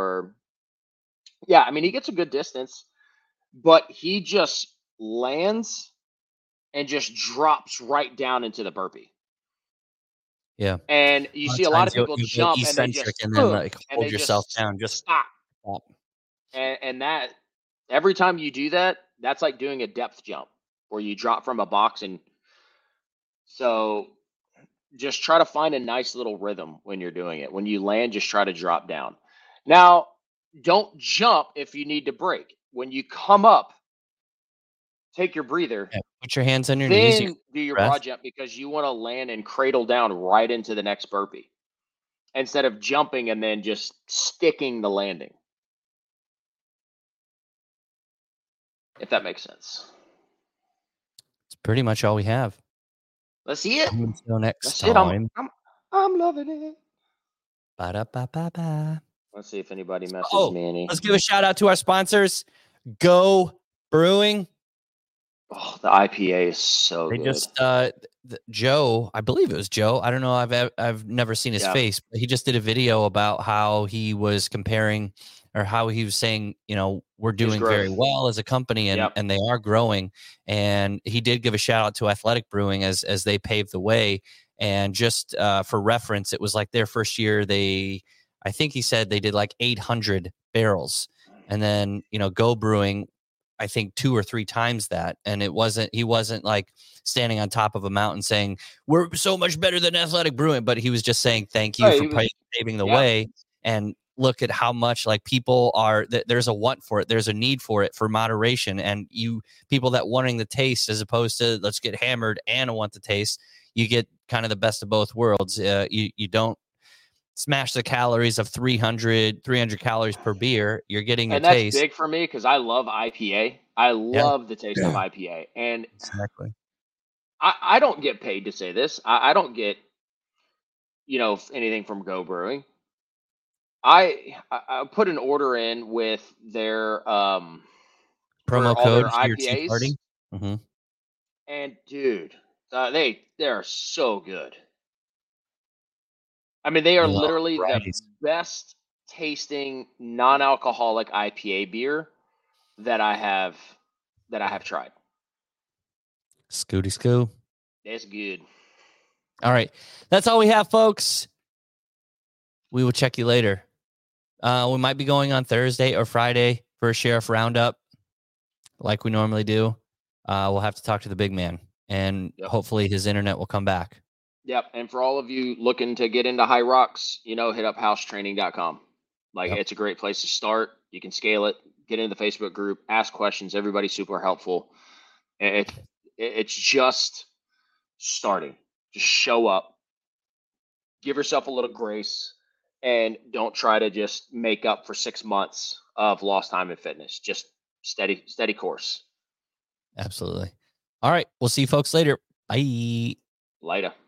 he gets a good distance, but he just lands and just drops right down into the burpee. Yeah. And you see a lot of people jump and they just and then like hold yourself down, just stop. And that every time you do that, that's like doing a depth jump where you drop from a box. And so just try to find a nice little rhythm when you're doing it. When you land, just try to drop down. Now, don't jump if you need to break. When you come up, take your breather. Yeah, put your hands on your knees. Then do your broad jump because you want to land and cradle down right into the next burpee instead of jumping and then just sticking the landing. If that makes sense. It's pretty much all we have. Let's see it. Until next That's time. I'm loving it. Ba-da-ba-ba-ba. Let's see if anybody messages me any. Let's give a shout out to our sponsors. Go Brewing. Oh, the IPA is so good. Just Joe, I believe it was Joe. I don't know. I've never seen his face, but he just did a video about how he was comparing, or how he was saying, we're doing very well as a company, and they are growing. And he did give a shout out to Athletic Brewing as they paved the way. And just for reference, it was like their first year. I think he said they did like 800 barrels, and then Go Brewing, I think 2 or 3 times that. And he wasn't like standing on top of a mountain saying we're so much better than Athletic Brewing, but he was just saying thank you for paving the way. And look at how much like people are, there's a want for it, there's a need for it, for moderation, and people that wanting the taste as opposed to let's get hammered and want the taste. You get kind of the best of both worlds. You don't smash the calories of 300 calories per beer. You're getting a taste. That's big for me because I love IPA. I love the taste of IPA. And exactly. I don't get paid to say this. I don't get, anything from Go Brewing. I put an order in with their promo code for their IPAs. Mm-hmm. And dude, they're so good. I mean, they are literally the best tasting non-alcoholic IPA beer that I have tried. Scooty Scoo. That's good. All right. That's all we have, folks. We will check you later. We might be going on Thursday or Friday for a sheriff roundup like we normally do. We'll have to talk to the big man, and hopefully his internet will come back. Yep. And for all of you looking to get into high rocks, hit up housetraining.com. It's a great place to start. You can scale it, get into the Facebook group, ask questions. Everybody's super helpful. It's just starting. Just show up, give yourself a little grace, and don't try to just make up for 6 months of lost time in fitness. Just steady course. Absolutely. All right. We'll see you folks later. Bye. Later.